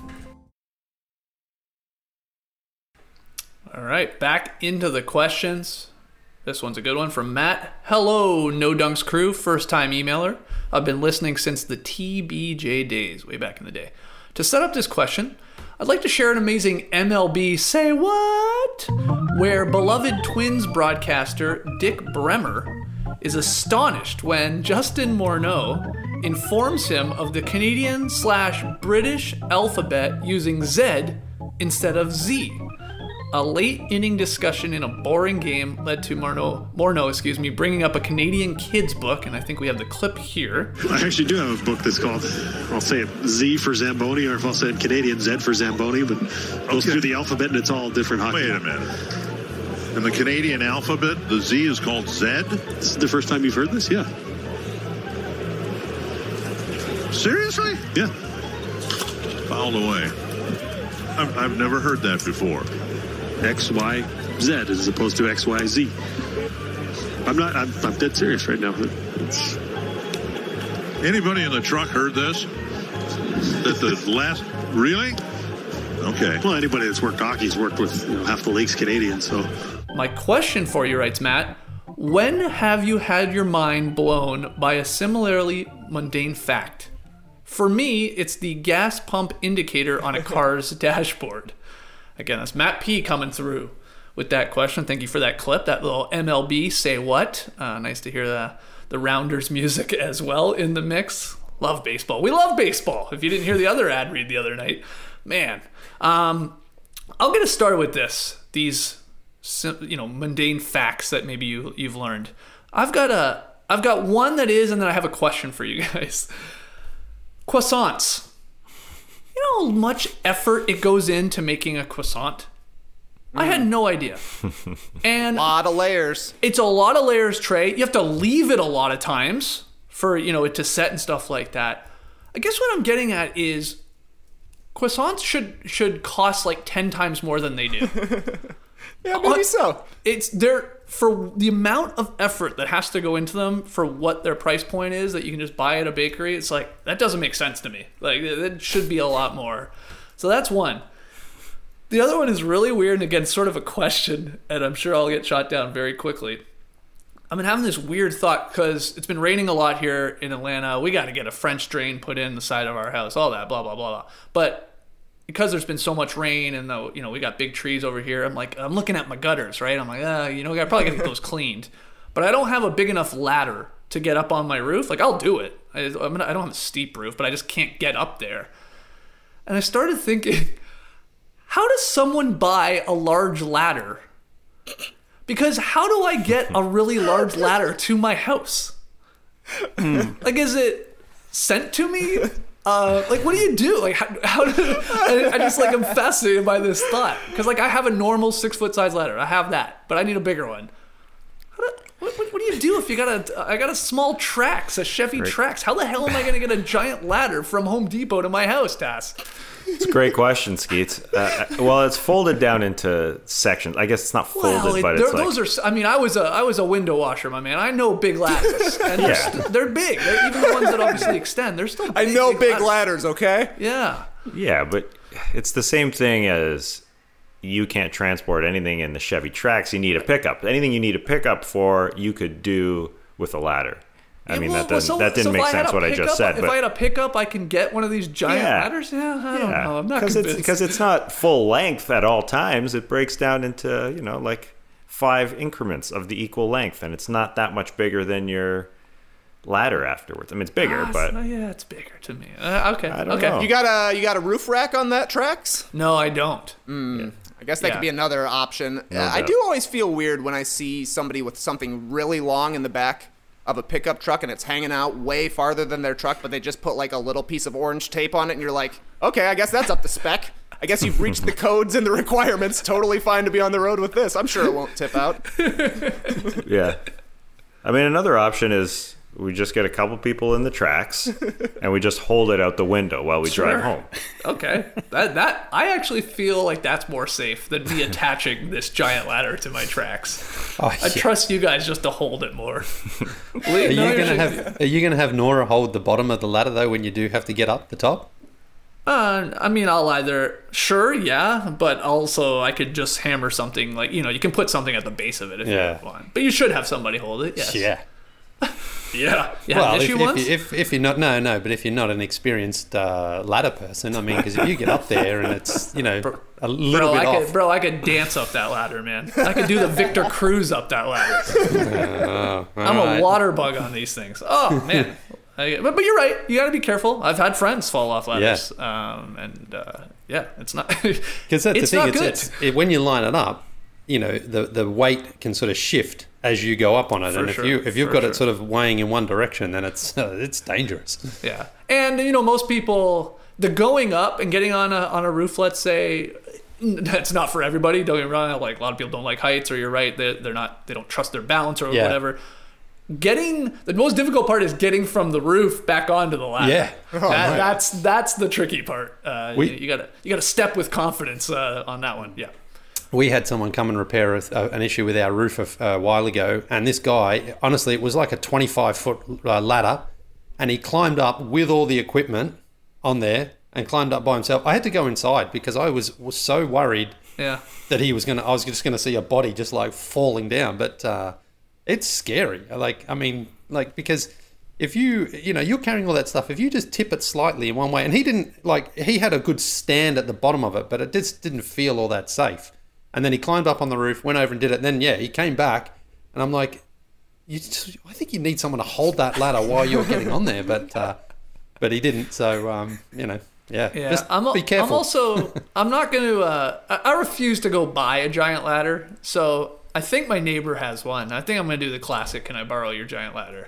All right, back into the questions. This one's a good one from Matt. Hello, No Dunks crew, first-time emailer. I've been listening since the TBJ days, way back in the day. To set up this question, I'd like to share an amazing MLB Say What, where beloved Twins broadcaster Dick Bremer is astonished when Justin Morneau informs him of the Canadian/British alphabet using Z instead of Z. A late-inning discussion in a boring game led to Morneau, bringing up a Canadian kids book, and I think we have the clip here. I actually do have a book that's called, I'll say it Z for Zamboni, or if I'll say it Canadian, Z for Zamboni, but it goes through the alphabet and it's all different hockey. Wait a minute. In the Canadian alphabet, the Z is called Z? This is the first time you've heard this? Yeah. Seriously? Yeah. Fouled away. I've never heard that before. X, Y, Z as opposed to X, Y, Z. I'm dead serious right now. Anybody in the truck heard this? That the last, really? Okay. Well, anybody that's worked hockey's worked with half the league's Canadian, so. My question for you, writes Matt, when have you had your mind blown by a similarly mundane fact? For me, it's the gas pump indicator on a car's dashboard. Again, that's Matt P. coming through with that question. Thank you for that clip, that little MLB Say What. Nice to hear the Rounders music as well in the mix. Love baseball. We love baseball. If you didn't hear the other ad read the other night, man. I'll get us started with these mundane facts that maybe you've learned. I've got one that is, and then I have a question for you guys. Croissants. You know how much effort it goes into making a croissant? I had no idea. And A lot of layers. It's a lot of layers, Trey. You have to leave it a lot of times for, it to set and stuff like that. I guess what I'm getting at is croissants should cost like 10 times more than they do. Yeah, maybe so. They're for the amount of effort that has to go into them for what their price point is that you can just buy at a bakery. It's like, that doesn't make sense to me. Like, it should be a lot more. So that's one. The other one is really weird, and again, sort of a question, and I'm sure I'll get shot down very quickly. I've been having this weird thought because it's been raining a lot here in Atlanta. We got to get a French drain put in the side of our house, all that, blah, blah, blah, blah. But because there's been so much rain and we got big trees over here, I'm looking at my gutters, right? I'm like, I probably gotta get those cleaned. But I don't have a big enough ladder to get up on my roof. Like, I'll do it. I don't have a steep roof, but I just can't get up there. And I started thinking, how does someone buy a large ladder? Because how do I get a really large ladder to my house? Like, is it sent to me? What do you do? Like, how do I just I'm fascinated by this thought because I have a normal 6-foot size ladder. I have that, but I need a bigger one. What do you do if I got a small Trax, a Chevy Trax? How the hell am I going to get a giant ladder from Home Depot to my house, Tass? It's a great question, Skeets. Well, it's folded down into sections. I guess it's not folded, but it's those are. I mean, I was a window washer, my man. I know big ladders, and they're big. They're, even the ones that obviously extend, they're still. I know big ladders. Okay. Yeah. Yeah, but it's the same thing as you can't transport anything in the Chevy Trax. You need a pickup. Anything you need a pickup for, you could do with a ladder. I mean, that didn't make sense what I just said. If I had a pickup, I can get one of these giant ladders? Yeah, I don't know. I'm not convinced. Because it's not full length at all times. It breaks down into, like 5 increments of the equal length. And it's not that much bigger than your ladder afterwards. I mean, it's bigger, but... Yeah, it's bigger to me. Okay. I don't know. You got a roof rack on that Trax? No, I don't. I guess that could be another option. I do always feel weird when I see somebody with something really long in the back of a pickup truck and it's hanging out way farther than their truck, but they just put like a little piece of orange tape on it and you're like, okay, I guess that's up to spec. I guess you've reached the codes and the requirements. Totally fine to be on the road with this. I'm sure it won't tip out. Yeah. I mean, another option is we just get a couple people in the Trax and we just hold it out the window while we drive home. Okay. That I actually feel like that's more safe than me attaching this giant ladder to my Trax. I trust you guys just to hold it more. Are you gonna have Nora hold the bottom of the ladder though when you do have to get up the top? I mean, I'll either but also I could just hammer something like, you can put something at the base of it if you want. But you should have somebody hold it. Yes. Yeah. Yeah. Well, if you're not, but if you're not an experienced ladder person, I mean, because if you get up there and it's, a little bit off. I could dance up that ladder, man. I could do the Victor Cruz up that ladder. I'm a water bug on these things. Oh, man. But you're right. You got to be careful. I've had friends fall off ladders. Yeah. It's not. Because that's the thing. It's when you line it up, the weight can sort of shift as you go up on it, if you've got it sort of weighing in one direction, then it's dangerous. Yeah, and most people, the going up and getting on a roof, let's say, that's not for everybody. Don't get me wrong. Like a lot of people don't like heights, or you're right, they don't trust their balance or whatever. The most difficult part is getting from the roof back onto the ladder. Yeah, that's the tricky part. You gotta step with confidence on that one. Yeah. We had someone come and repair an issue with our roof a while ago, and this guy, honestly, it was like a 25-foot ladder, and he climbed up with all the equipment on there and climbed up by himself. I had to go inside because I was so worried that I was just gonna see a body just like falling down. But it's scary. Because if you're carrying all that stuff, if you just tip it slightly in one way, and he had a good stand at the bottom of it, but it just didn't feel all that safe. And then he climbed up on the roof, went over and did it. And then, he came back. And I'm like, I think you need someone to hold that ladder while you're getting on there. But he didn't. So, just be careful. I'm not going to, I refuse to go buy a giant ladder. So I think my neighbor has one. I think I'm going to do the classic, can I borrow your giant ladder?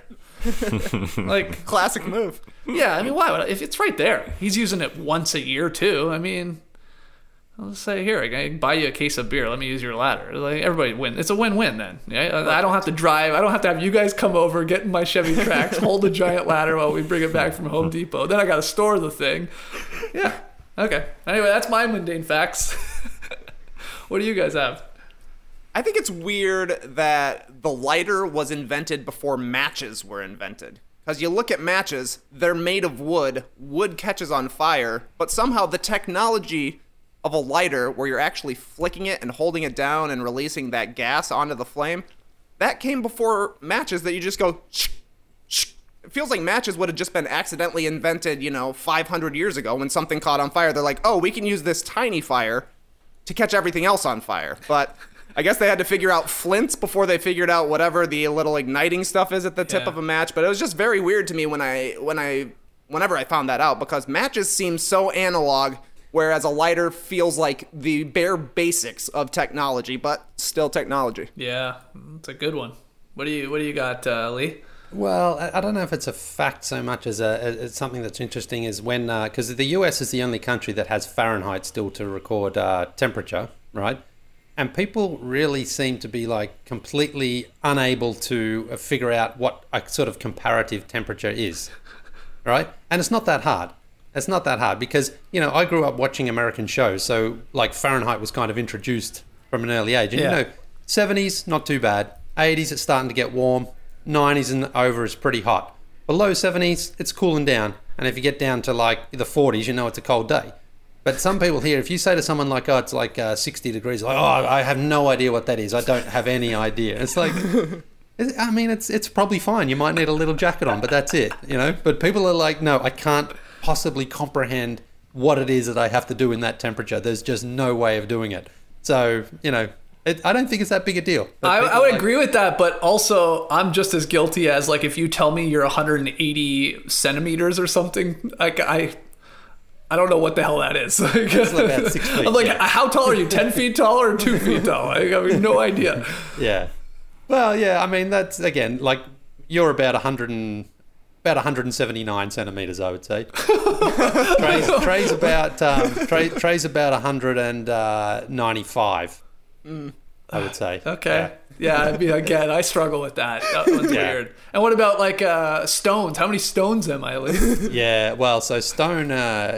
Like classic move. Yeah, I mean, why would if it's right there? He's using it once a year, too. I mean... I'll say, here, I can buy you a case of beer. Let me use your ladder. Like, everybody wins. It's a win-win then. Yeah? I don't have to drive. I don't have to have you guys come over, get in my Chevy Trax, hold a giant ladder while we bring it back from Home Depot. Then I got to store the thing. Yeah. Okay. Anyway, that's my mundane facts. What do you guys have? I think it's weird that the lighter was invented before matches were invented. Because you look at matches, they're made of wood. Wood catches on fire. But somehow the technology of a lighter where you're actually flicking it and holding it down and releasing that gas onto the flame, that came before matches that you just go shh, shh. It feels like matches would have just been accidentally invented, 500 years ago when something caught on fire. They're like, oh, we can use this tiny fire to catch everything else on fire. But I guess they had to figure out flints before they figured out whatever the little igniting stuff is at the tip of a match. But it was just very weird to me whenever I found that out, because matches seem so analog, whereas a lighter feels like the bare basics of technology, but still technology. Yeah, it's a good one. What do you got, Lee? Well, I don't know if it's a fact so much as it's something that's interesting is when, because the US is the only country that has Fahrenheit still to record temperature, right? And people really seem to be like completely unable to figure out what a sort of comparative temperature is, right? And it's not that hard. It's not that hard because, you know, I grew up watching American shows. So like Fahrenheit was kind of introduced from an early age. And, you know, 70s, not too bad. 80s, it's starting to get warm. 90s and over is pretty hot. Below 70s, it's cooling down. And if you get down to like the 40s, you know it's a cold day. But some people here, if you say to someone like, oh, it's like 60 degrees, like, oh, I have no idea what that is. I don't have any idea. It's like, I mean, it's probably fine. You might need a little jacket on, but that's it, you know? But people are like, no, I can't possibly comprehend what it is that I have to do in that temperature. There's just no way of doing it. So, you know, I don't think it's that big a deal. I would agree with that, but also I'm just as guilty as like if you tell me you're 180 centimeters or something, like I don't know what the hell that is. Like, it's like about 6 feet. I'm like, how tall are you? 10 feet tall or 2 feet tall? I have no idea. Yeah. Well, yeah. I mean, that's again like you're about 179 centimeters, I would say. Trey's about Trey's about 195. I would say. Okay. Yeah, I mean, again, I struggle with that. That one's weird. And what about like stones? How many stones am I? Like? Yeah, well, so stone,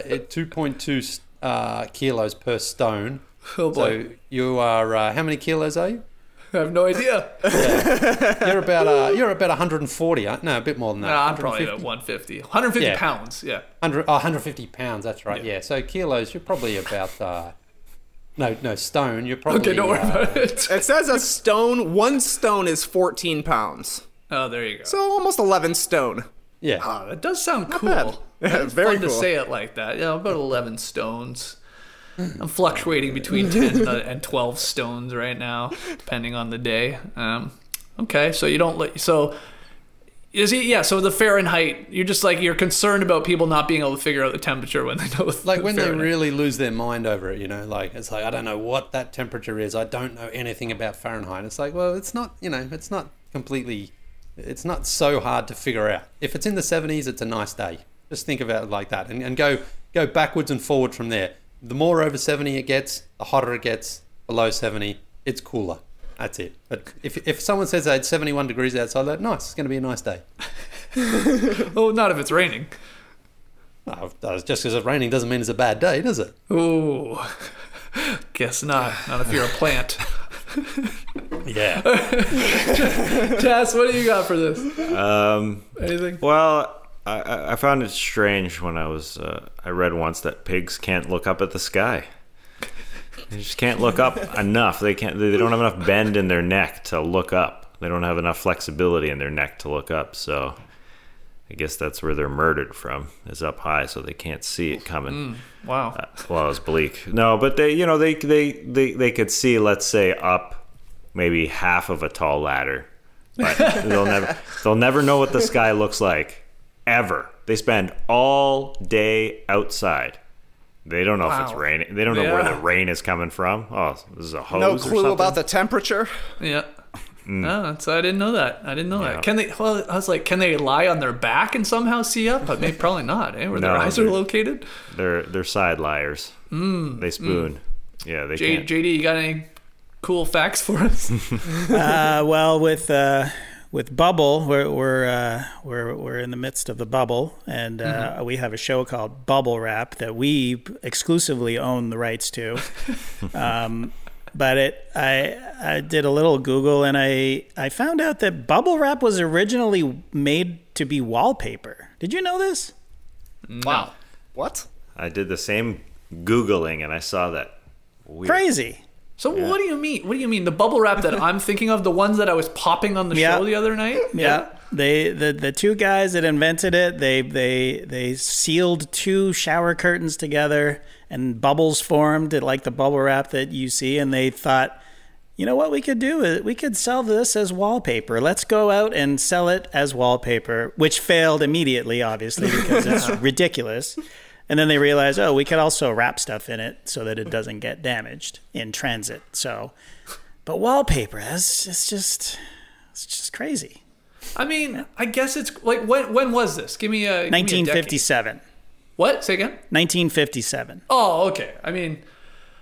2.2 kilos per stone. Oh boy. So you are, how many kilos are you? I have no idea. Yeah. You're about 140, no, a bit more than that. No, I'm probably about 150. 150 pounds, yeah. 150 pounds, that's right, yeah. So kilos, you're probably about... No, stone. You're probably... Okay, don't worry about it. It says a stone, 1 stone is 14 pounds. Oh, there you go. So almost 11 stone. Yeah. Oh, that does sound cool. bad. Yeah, It's very fun to cool. say it like that. Yeah, about 11 stones. I'm fluctuating between 10 and 12 stones right now, depending on the day. Okay, so you don't let... So... Is he? Yeah. So the Fahrenheit, you're concerned about people not being able to figure out the temperature when they know. Like when Fahrenheit. they really lose their mind over it, you know, like it's like I don't know what that temperature is. I don't know anything about Fahrenheit. It's like, well, it's not, you know, it's not completely, it's not so hard to figure out. If it's in the 70s, it's a nice day. Just think about it like that, and go backwards and forward from there. The more over 70 it gets, the hotter it gets. Below 70, it's cooler. That's it. But if someone says it's 71 degrees outside, like, nice, it's going to be a nice day. Oh, not if it's raining. Oh, just because it's raining doesn't mean it's a bad day, does it? Ooh, guess not. Not if you're a plant. Yeah. Tess, what do you got for this? Anything? Well, I found it strange when I read once that pigs can't look up at the sky. They just can't look up enough. They don't have enough bend in their neck to look up. They don't have enough flexibility in their neck to look up. So I guess that's where they're murdered from, is up high, so they can't see it coming. Wow. Well, it's bleak. No, but they could see, let's say, up maybe half of a tall ladder. But they'll never know what the sky looks like ever. They spend all day outside. They don't know if it's raining. They don't know where the rain is coming from. Oh, this is a hose. No or clue something? about the temperature. Yeah. No, I didn't know that. That. Can they? Well, I was like, can they lie on their back and somehow see up? But maybe probably not. Where their eyes are located. They're side liars. They spoon. Yeah, they can't. JD, you got any cool facts for us? Well, with Bubble, we're in the midst of the Bubble, and we have a show called Bubble Wrap that we exclusively own the rights to. But I did a little Google, and I found out that Bubble Wrap was originally made to be wallpaper. Did you know this? Wow. What? I did the same Googling and I saw that. Weird. Crazy. So what do you mean? What do you mean? The bubble wrap that I'm thinking of, the ones that I was popping on the show the other night? Yeah. The two guys that invented it, they sealed 2 shower curtains together and bubbles formed like the bubble wrap that you see, and they thought, you know what we could do is we could sell this as wallpaper. Let's go out and sell it as wallpaper, which failed immediately, obviously, because it's ridiculous. And then they realized, we could also wrap stuff in it so that it doesn't get damaged in transit. So, but wallpaper, it's just crazy. I mean, I guess it's like, when was this? Give me a 1957. What? Say again? 1957. Oh, okay. I mean,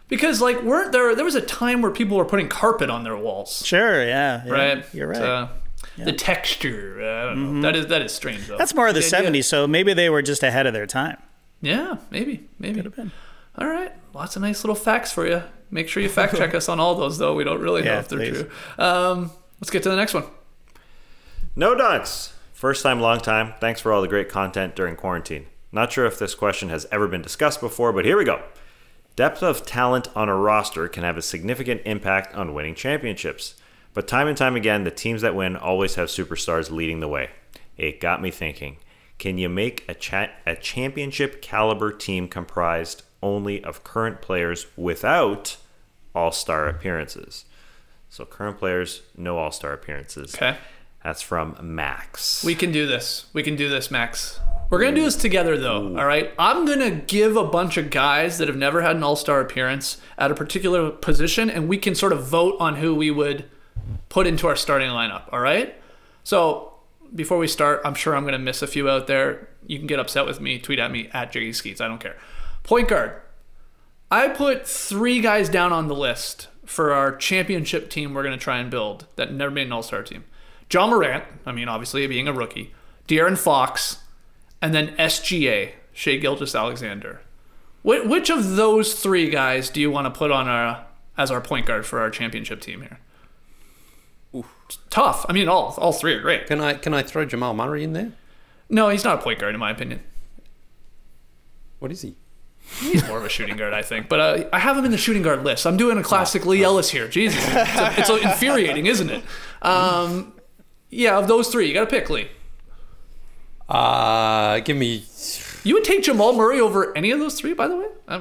Because like weren't there was a time where people were putting carpet on their walls. Sure, yeah. Right? You're right. The texture, I don't know. That is strange though. That's more of the idea. 70s, so maybe they were just ahead of their time. Yeah, maybe. Could have been. All right, lots of nice little facts for you. Make sure you fact check us on all those, though. We don't really know if they're please. true. Let's get to the next one. No dunks. First time, long time. Thanks for all the great content during quarantine. Not sure if this question has ever been discussed before, but here we go. Depth of talent on a roster can have a significant impact on winning championships. But time and time again, the teams that win always have superstars leading the way. It got me thinking. Can you make a championship caliber team comprised only of current players without all-star appearances? So current players, no all-star appearances. Okay. That's from Max. We can do this. Max. We're going to do this together, though, all right? I'm going to give a bunch of guys that have never had an all-star appearance at a particular position, and we can sort of vote on who we would put into our starting lineup, all right? So before we start, I'm sure I'm going to miss a few out there. You can get upset with me. Tweet at me, @JiggySkeets. I don't care. Point guard. I put 3 guys down on the list for our championship team we're going to try and build that never made an all-star team. John Morant, obviously being a rookie. De'Aaron Fox, and then SGA, Shai Gilgeous-Alexander. Which of those 3 guys do you want to put on as our point guard for our championship team here? It's tough. All 3 are great. Can I throw Jamal Murray in there? No, he's not a point guard in my opinion. What is he? He's more of a shooting guard, I think. But I have him in the shooting guard list. I'm doing a classic Lee Ellis here. Jesus. It's infuriating, isn't it? Yeah, of those 3, you got to pick, Lee. Give me. You would take Jamal Murray over any of those 3, by the way? I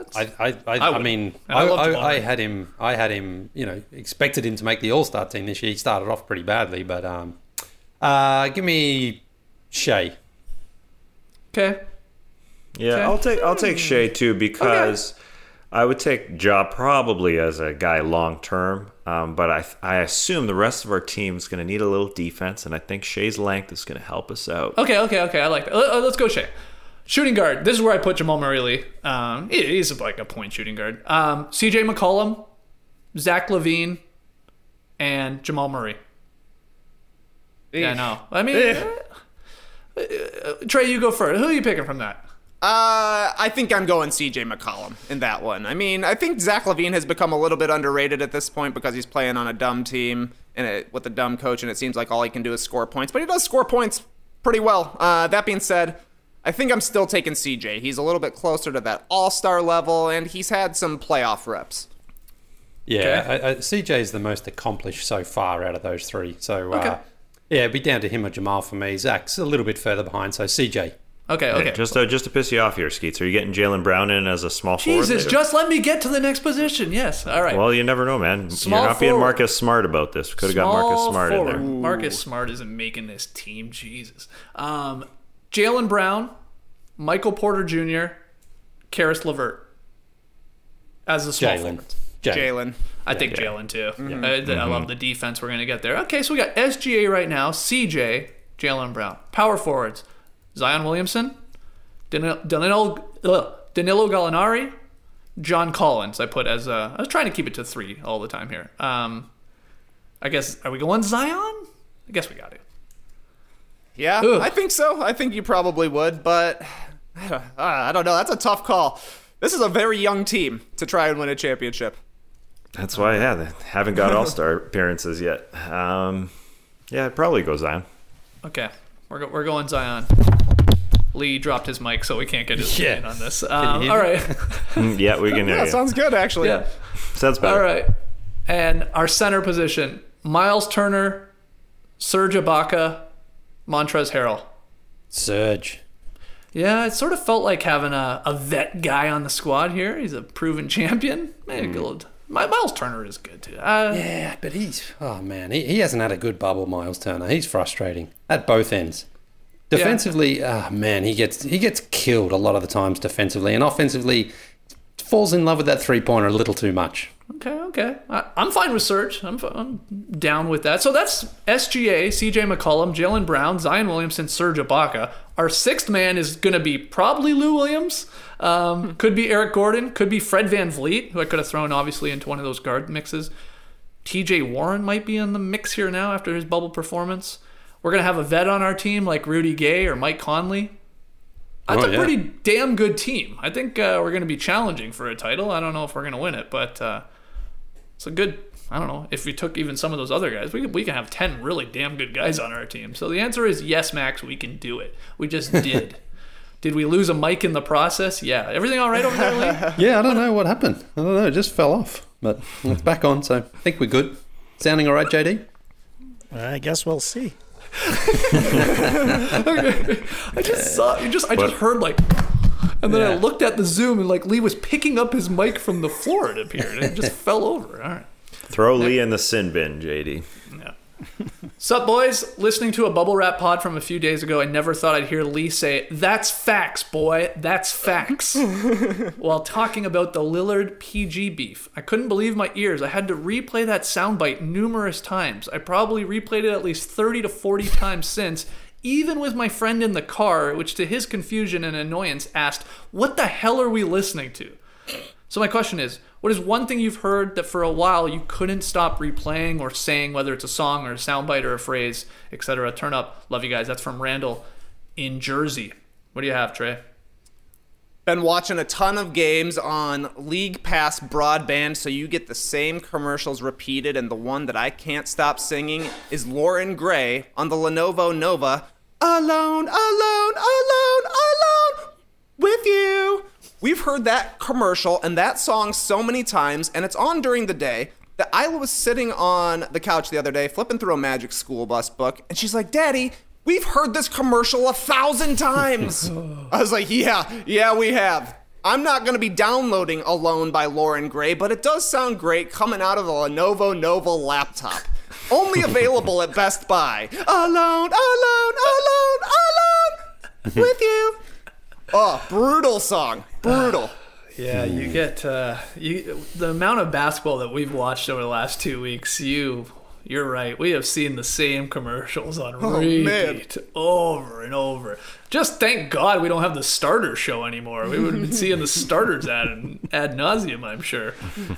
love had him. Expected him to make the All-Star team this year. He started off pretty badly, but give me Shai. Okay. Yeah, Okay. I'll take Shai too because I would take Ja probably as a guy long term, but I assume the rest of our team is going to need a little defense, and I think Shai's length is going to help us out. Okay. I like that. Let's go Shai. Shooting guard. This is where I put Jamal Murray, Lee. He's like a point shooting guard. CJ McCollum, Zach LaVine, and Jamal Murray. Yeah, no. Trey, you go first. Who are you picking from that? I think I'm going CJ McCollum in that one. I think Zach LaVine has become a little bit underrated at this point because he's playing on a dumb team and with a dumb coach, and it seems like all he can do is score points. But he does score points pretty well. That being said, I think I'm still taking CJ. He's a little bit closer to that all-star level, and he's had some playoff reps. Yeah, CJ is the most accomplished so far out of those 3. So, it'd be down to him or Jamal for me. Zach's a little bit further behind, so CJ. Okay. Hey, just to piss you off here, Skeets, are you getting Jaylen Brown in as a small forward? Jesus, just let me get to the next position. Yes. All right. Well, you never know, man. Small You're not being forward. Marcus Smart about this. Could have got Marcus Smart forward. in there. Marcus Smart isn't making this team. Jesus. Jaylen Brown, Michael Porter Jr., Karis LeVert as a small forward. Jaylen. I think Jaylen too. I love the defense we're going to get there. Okay, so we got SGA right now, CJ, Jaylen Brown. Power forwards, Zion Williamson, Danilo Gallinari, John Collins. I was trying to keep it to 3 all the time here. I guess, are we going Zion? I guess we got to. Yeah, I think so. I think you probably would, but I don't know. That's a tough call. This is a very young team to try and win a championship. That's why, they haven't got all-star appearances yet. It'd probably go Zion. Okay, we're going Zion. Lee dropped his mic, so we can't get his opinion on this. All right. Yeah, we can hear Yeah, you. sounds good, actually. Yeah. Sounds better. All right. And our center position, Miles Turner, Serge Ibaka, Montrezl Harrell. Serge. Yeah, it sort of felt like having a vet guy on the squad here. He's a proven champion. Miles Turner is good too. Yeah, but he hasn't had a good bubble, Miles Turner. He's frustrating at both ends. Defensively, he gets killed a lot of the times defensively, and offensively falls in love with that 3-pointer a little too much. Okay. I'm fine with Serge. I'm down with that. So that's SGA, CJ McCollum, Jaylen Brown, Zion Williamson, Serge Ibaka. Our sixth man is going to be probably Lou Williams. Could be Eric Gordon. Could be Fred VanVleet, who I could have thrown obviously into one of those guard mixes. TJ Warren might be in the mix here now after his bubble performance. We're going to have a vet on our team like Rudy Gay or Mike Conley. That's a pretty damn good team. I think we're going to be challenging for a title. I don't know if we're going to win it, but it's a good, I don't know, if we took even some of those other guys, we can have 10 really damn good guys on our team. So the answer is yes, Max, we can do it. We just did. Did we lose a mic in the process? Yeah. Everything all right over there, Lee? Yeah, I don't know what happened. I don't know. It just fell off. But it's back on, so I think we're good. Sounding all right, JD? I guess we'll see. Okay. I just heard like, and then I looked at the Zoom and like Lee was picking up his mic from the floor, it appeared, and it just fell over. All right. Throw Lee in the sin bin, JD. Yeah. Sup, boys? Listening to a bubble wrap pod from a few days ago, I never thought I'd hear Lee say, "That's facts, boy. That's facts," while talking about the Lillard PG beef. I couldn't believe my ears. I had to replay that soundbite numerous times. I probably replayed it at least 30 to 40 times since, even with my friend in the car, which to his confusion and annoyance asked, "What the hell are we listening to?" So my question is, what is one thing you've heard that for a while you couldn't stop replaying or saying, whether it's a song or a soundbite or a phrase, etc.? Turn up. Love you guys. That's from Randall in Jersey. What do you have, Trey? Been watching a ton of games on League Pass broadband, so you get the same commercials repeated, and the one that I can't stop singing is Lauren Gray on the Lenovo Nova. Alone, alone, alone, alone with you. We've heard that commercial and that song so many times, and it's on during the day, that I was sitting on the couch the other day flipping through a Magic School Bus book, and she's like, "Daddy, we've heard this commercial 1,000 times." I was like, yeah, we have. I'm not going to be downloading Alone by Lauren Gray, but it does sound great coming out of the Lenovo Nova laptop. Only available at Best Buy. Alone, alone, alone, alone with you. Oh, brutal song. Brutal. Yeah, you get the amount of basketball that we've watched over the last 2 weeks. You're right. We have seen the same commercials on repeat over and over. Just thank God we don't have the starter show anymore. We would have been seeing the starters ad nauseum, I'm sure.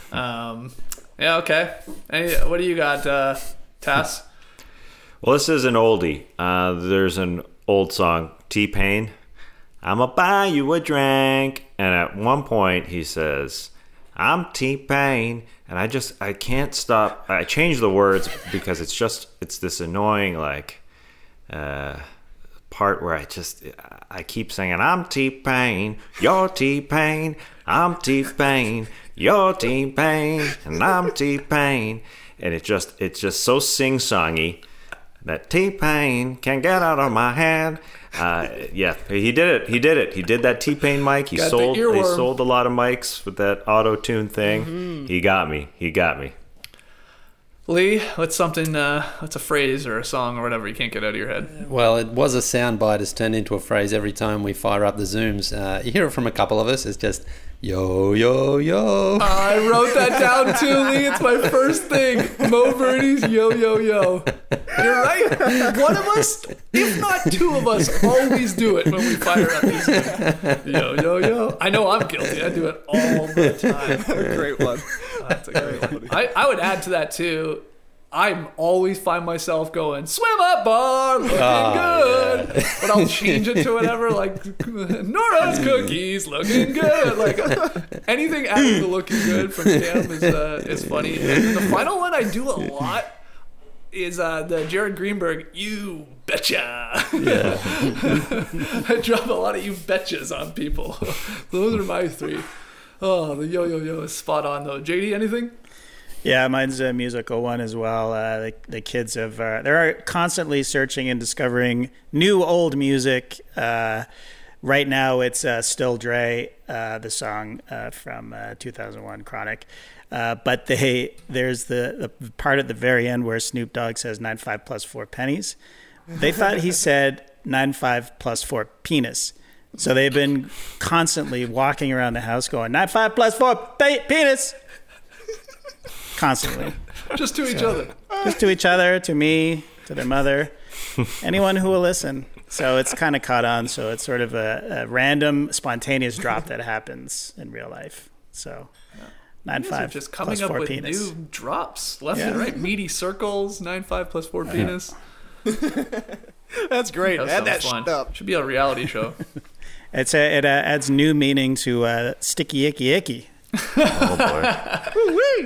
Yeah, okay. What do you got, Tass? Well, this is an oldie. There's an old song, T-Pain. "I'ma buy you a drink." And at one point he says, "I'm T-Pain." And I can't stop. I change the words because it's this annoying part where I keep singing, "I'm T-Pain, you're T-Pain, I'm T-Pain, you're T-Pain, and I'm T-Pain." And it's just so sing-songy that T-Pain can get out of my head. Yeah, he did it. He did that T-Pain mic. He sold a lot of mics with that auto-tune thing. Mm-hmm. He got me. Lee, what's a phrase or a song or whatever you can't get out of your head? Well, it was a soundbite. It's turned into a phrase every time we fire up the Zooms. You hear it from a couple of us. It's just, yo, yo, yo. I wrote that down too, Lee. It's my first thing. Mo Verdi's yo, yo, yo. You're right. One of us, if not two of us, always do it when we fire up these things. Yo, yo, yo. I know I'm guilty. I do it all the time. Great one. That's a great one. I would add to that too. I always find myself going, "Swim up bar, looking good," yeah. But I'll change it to whatever, like Nora's cookies, looking good. Like anything adding to looking good from Cam is funny. And the final one I do a lot is the Jared Greenberg, "You betcha." Yeah. I drop a lot of "you betchas" on people. Those are my three. Oh, the yo yo yo is spot on though. JD, anything? Yeah, mine's a musical one as well. The kids they're constantly searching and discovering new old music. Right now, it's Still Dre, the song from 2001 Chronic. But there's the part at the very end where Snoop Dogg says 9.5 plus 4 pennies. They thought he said 9.5 plus 4 penis. So they've been constantly walking around the house going 9.5 plus 4 penis. constantly. Just to each other. Just to each other, to me, to their mother, anyone who will listen. So it's kind of caught on. So it's sort of a random, spontaneous drop that happens in real life. So 9-5 just coming plus up 4 with penis. new drops left and right. Meaty circles, 9-5 plus 4 penis. That's great. That Add that sounds shit fun. up. Should be a reality show. It adds new meaning to sticky icky icky. Oh boy.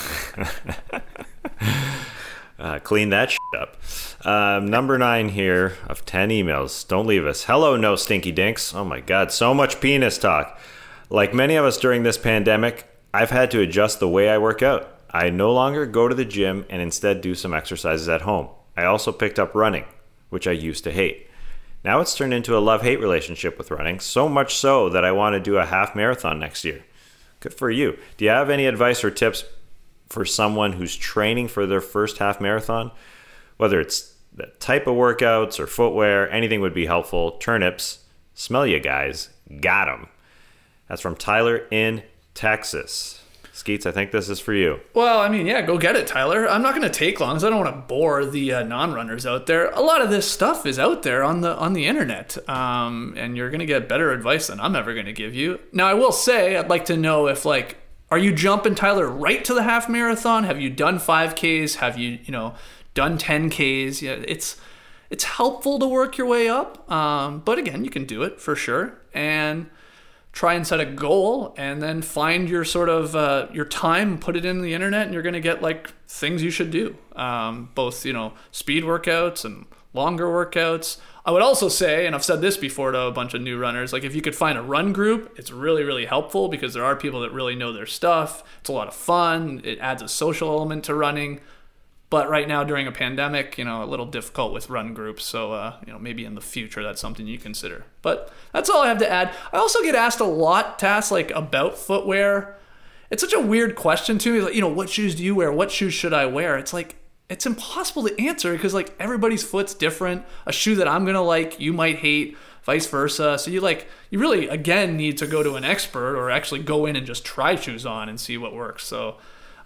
Clean that shit up. Number 9 here of 10 emails. Don't leave us. Hello, no stinky dinks. Oh my god, so much penis talk. Like many of us during this pandemic, I've had to adjust the way I work out. I no longer go to the gym and instead do some exercises at home. I also picked up running, which I used to hate. Now it's turned into a love-hate relationship with running, so much so that I want to do a half marathon next year. Good for you. Do you have any advice or tips for someone who's training for their first half marathon? Whether it's the type of workouts or footwear, anything would be helpful. Turnips, smell you guys, got 'em. That's from Tyler in Texas. Skeets, I think this is for you. Well, I mean, yeah, go get it, Tyler. I'm not going to take long because I don't want to bore the non-runners out there. A lot of this stuff is out there on the internet, and you're going to get better advice than I'm ever going to give you. Now, I will say, I'd like to know if, like, are you jumping, Tyler, right to the half marathon? Have you done 5Ks? Have you done 10Ks? Yeah, it's helpful to work your way up, but again, you can do it for sure, and try and set a goal and then find your sort of your time, put it in the internet, and you're going to get like things you should do. Both, speed workouts and longer workouts. I would also say, and I've said this before to a bunch of new runners, like if you could find a run group, it's really, really helpful because there are people that really know their stuff. It's a lot of fun. It adds a social element to running. But right now during a pandemic, a little difficult with run groups. So, maybe in the future, that's something you consider. But that's all I have to add. I also get asked a lot, Tass, about footwear. It's such a weird question to me. Like, what shoes do you wear? What shoes should I wear? It's like, it's impossible to answer because like everybody's foot's different. A shoe that I'm going to like, you might hate, vice versa. So you really, again, need to go to an expert or actually go in and just try shoes on and see what works. So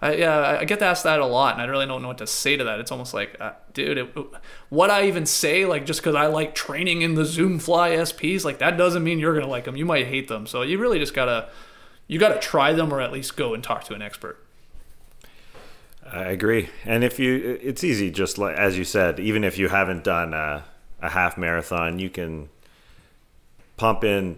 I get asked that a lot, and I really don't know what to say to that. It's almost like, dude, what I even say, like, just because I like training in the Zoom Fly SPs, like, that doesn't mean you're going to like them. You might hate them. So you really just gotta try them or at least go and talk to an expert. I agree. And it's easy, just like, as you said, even if you haven't done a half marathon, you can type in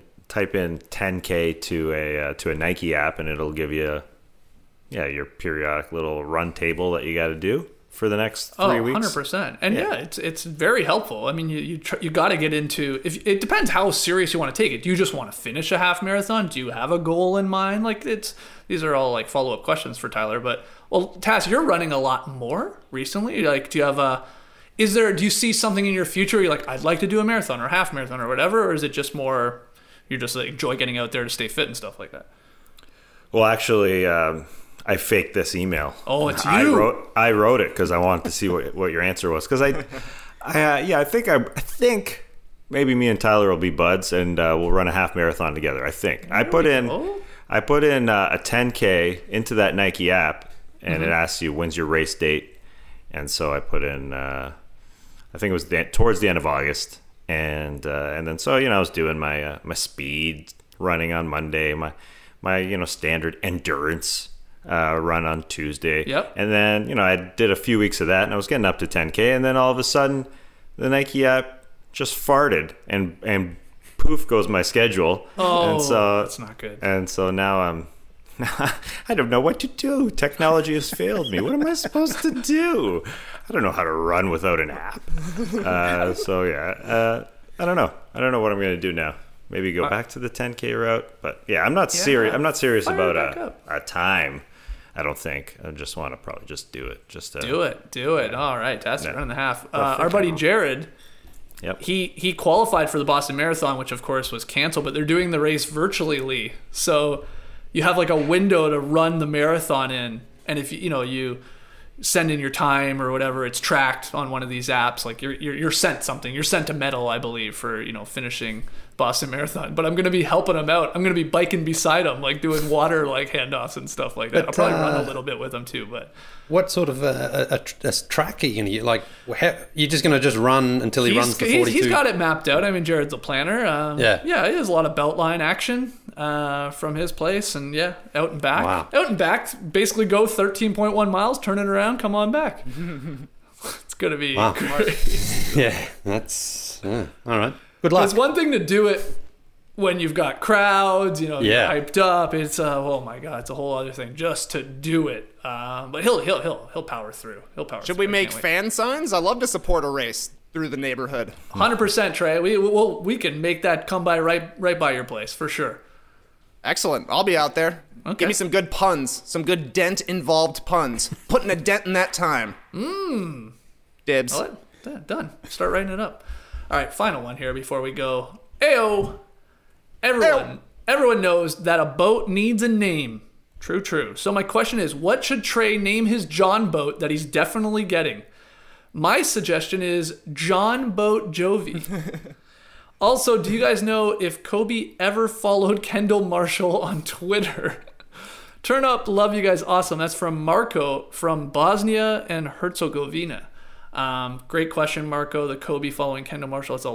10K to a Nike app, and it'll give you your periodic little run table that you got to do for the next 3 weeks. 100%. And it's very helpful. I mean, you got to get into, it depends how serious you want to take it. Do you just want to finish a half marathon? Do you have a goal in mind? Like, these are all like follow-up questions for Tyler. But, well, Tass, you're running a lot more recently. Like, do you see something in your future you're like, I'd like to do a marathon or a half marathon or whatever? Or is it just more, you just like enjoy getting out there to stay fit and stuff like that? Well, actually, I faked this email. Oh, it's you. I wrote it because I wanted to see what your answer was. Because I think maybe me and Tyler will be buds and we'll run a half marathon together. I think I put in a 10K into that Nike app, and it asks you when's your race date, and so I put in I think it was towards the end of August, and then so I was doing my speed running on Monday, my standard endurance run on Tuesday. Yep. And then, I did a few weeks of that, and I was getting up to 10K, and then all of a sudden the Nike app just farted, and poof goes my schedule. Oh, and so, that's not good. And so now I don't know what to do. Technology has failed me. What am I supposed to do? I don't know how to run without an app. I don't know. I don't know what I'm going to do now. Maybe go back to the 10K route. But yeah, I'm not serious. I'm not serious about a time. I don't think. I just want to probably just do it. Do it. All right, that's running the half. Our buddy Jared, yep. He qualified for the Boston Marathon, which of course was canceled, but they're doing the race virtually, Lee. So you have like a window to run the marathon in, and if you send in your time or whatever, it's tracked on one of these apps. Like you're sent something. You're sent a medal, I believe, for finishing Boston Marathon, but I'm going to be helping him out. I'm going to be biking beside him, like doing water like handoffs and stuff like that. I'll probably run a little bit with him too. But what sort of a track are you going to use? Like, you're just going to just run until he runs the 42? He's got it mapped out. I mean, Jared's a planner. Yeah, he has a lot of beltline action from his place, and out and back. Wow. Out and back, basically go 13.1 miles, turn it around, come on back. It's going to be great. Yeah, that's all right. Good luck. It's one thing to do it when you've got crowds, you're hyped up. It's oh my god, it's a whole other thing just to do it. But he'll power through. Should we make fan signs? I love to support a race through the neighborhood. 100%, Trey. We can make that come by right by your place for sure. Excellent. I'll be out there. Okay. Give me some good puns, some good dent-involved puns. Putting a dent in that time. Dibs. Done. Start writing it up. All right, final one here before we go. Ayo! Everyone knows that a boat needs a name. True. So my question is, what should Trey name his John boat that he's definitely getting? My suggestion is John Boat Jovi. Also, do you guys know if Kobe ever followed Kendall Marshall on Twitter? Turn up, love you guys, awesome. That's from Marco from Bosnia and Herzegovina. Great question, Marco. The Kobe following Kendall Marshall. It's a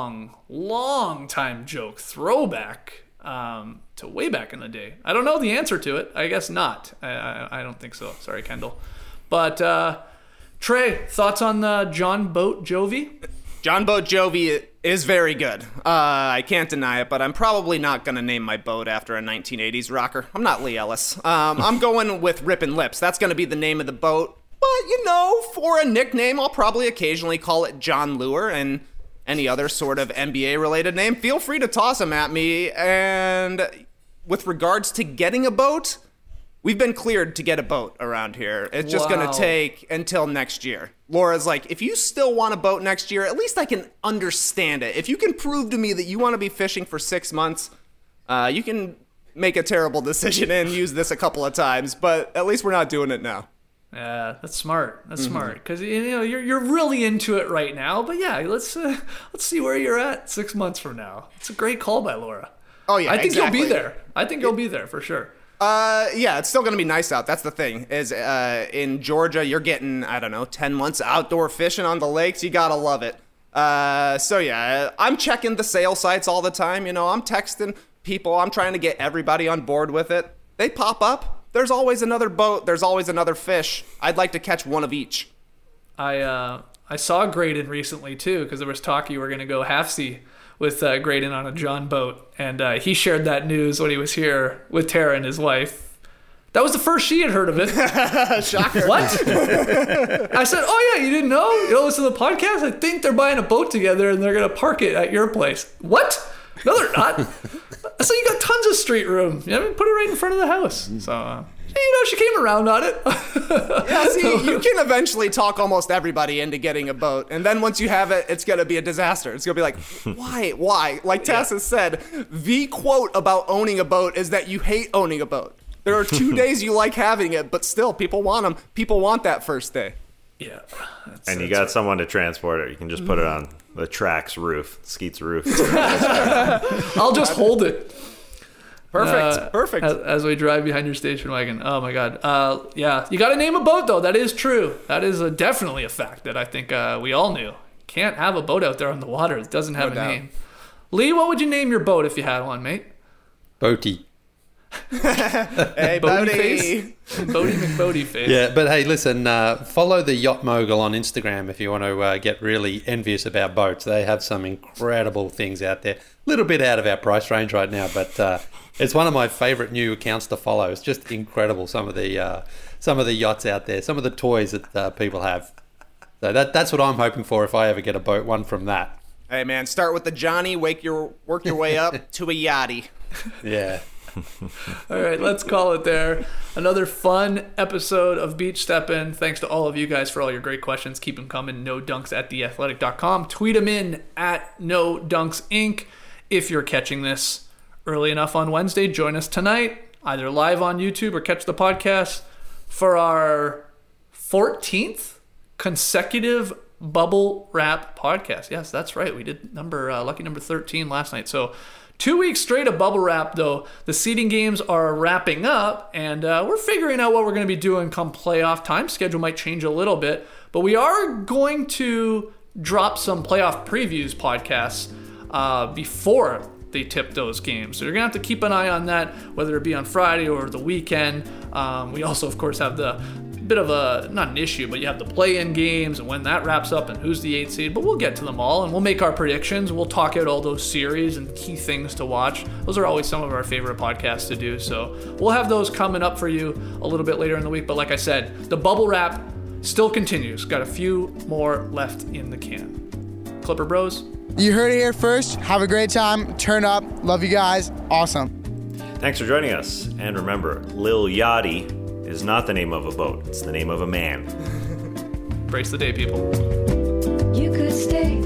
long time joke. Throwback to way back in the day. I don't know the answer to it. I guess not. I don't think so. Sorry, Kendall. But Trey, thoughts on the John Boat Jovi? John Boat Jovi is very good. I can't deny it, but I'm probably not going to name my boat after a 1980s rocker. I'm not Lee Ellis. I'm going with Rippin' Lips. That's going to be the name of the boat. But, for a nickname, I'll probably occasionally call it John Lure and any other sort of NBA-related name. Feel free to toss them at me. And with regards to getting a boat, we've been cleared to get a boat around here. It's just going to take until next year. Laura's like, if you still want a boat next year, at least I can understand it. If you can prove to me that you want to be fishing for 6 months, you can make a terrible decision and use this a couple of times. But at least we're not doing it now. Yeah, that's smart. That's smart because you're really into it right now. But let's see where you're at 6 months from now. It's a great call by Laura. Oh yeah, I think exactly. you'll be there. I think you'll be there for sure. It's still gonna be nice out. That's the thing. Is in Georgia, you're getting 10 months outdoor fishing on the lakes. You gotta love it. I'm checking the sale sites all the time. I'm texting people. I'm trying to get everybody on board with it. They pop up. There's always another boat. There's always another fish. I'd like to catch one of each. I saw Graydon recently, too, because there was talk you were going to go half-sea with Graydon on a John boat. And he shared that news when he was here with Tara and his wife. That was the first she had heard of it. Shocker. What? I said, oh, yeah, you didn't know? You don't listen to the podcast? I think they're buying a boat together and they're going to park it at your place. What? No, they're not. So you got tons of street room. Put it right in front of the house. So, she came around on it. Yeah, see, you can eventually talk almost everybody into getting a boat. And then once you have it, it's going to be a disaster. It's going to be like, why? Like Tess has said, the quote about owning a boat is that you hate owning a boat. There are 2 days you like having it, but still, people want them. People want that first day. Yeah. And you got someone to transport it. You can just put it on the track's roof, Skeet's roof. I'll just hold it. Perfect. As we drive behind your station wagon. Oh my God. You got to name a boat though. That is true. That is definitely a fact that I think we all knew. Can't have a boat out there on the water. It doesn't have a name. Lee, what would you name your boat if you had one, mate? Boaty. Hey, Bodie McBodie face. Yeah, but hey, listen, follow the Yacht Mogul on Instagram if you want to get really envious about boats. They have some incredible things out there. A little bit out of our price range right now, but it's one of my favorite new accounts to follow. It's just incredible, some of the yachts out there, some of the toys that people have. So that's what I'm hoping for if I ever get a boat, one from that. Hey man, start with the Johnny, work your way up to a yachty. Yeah. All right, let's call it there. Another fun episode of Beach Steppin'. Thanks to all of you guys for all your great questions. Keep them coming. NoDunks@theathletic.com. Tweet them in at NoDunksInc. If you're catching this early enough on Wednesday, join us tonight, either live on YouTube or catch the podcast for our 14th consecutive Bubble Wrap Podcast. Yes, that's right. We did lucky number 13 last night. So 2 weeks straight of Bubble Wrap, though. The seeding games are wrapping up, and we're figuring out what we're going to be doing come playoff time. Schedule might change a little bit, but we are going to drop some playoff previews podcasts before they tip those games. So you're going to have to keep an eye on that, whether it be on Friday or the weekend. We also, of course, have the bit of a, not an issue, but you have the play-in games and when that wraps up and who's the 8th seed, but we'll get to them all and we'll make our predictions. We'll talk out all those series and key things to watch. Those are always some of our favorite podcasts to do, so we'll have those coming up for you a little bit later in the week. But like I said, the Bubble Wrap still continues. Got a few more left in the can. Clipper Bros. You heard it here first. Have a great time. Turn up. Love you guys. Awesome. Thanks for joining us. And remember, Lil Yachty is not the name of a boat. It's the name of a man. Brace the day, people. You could stay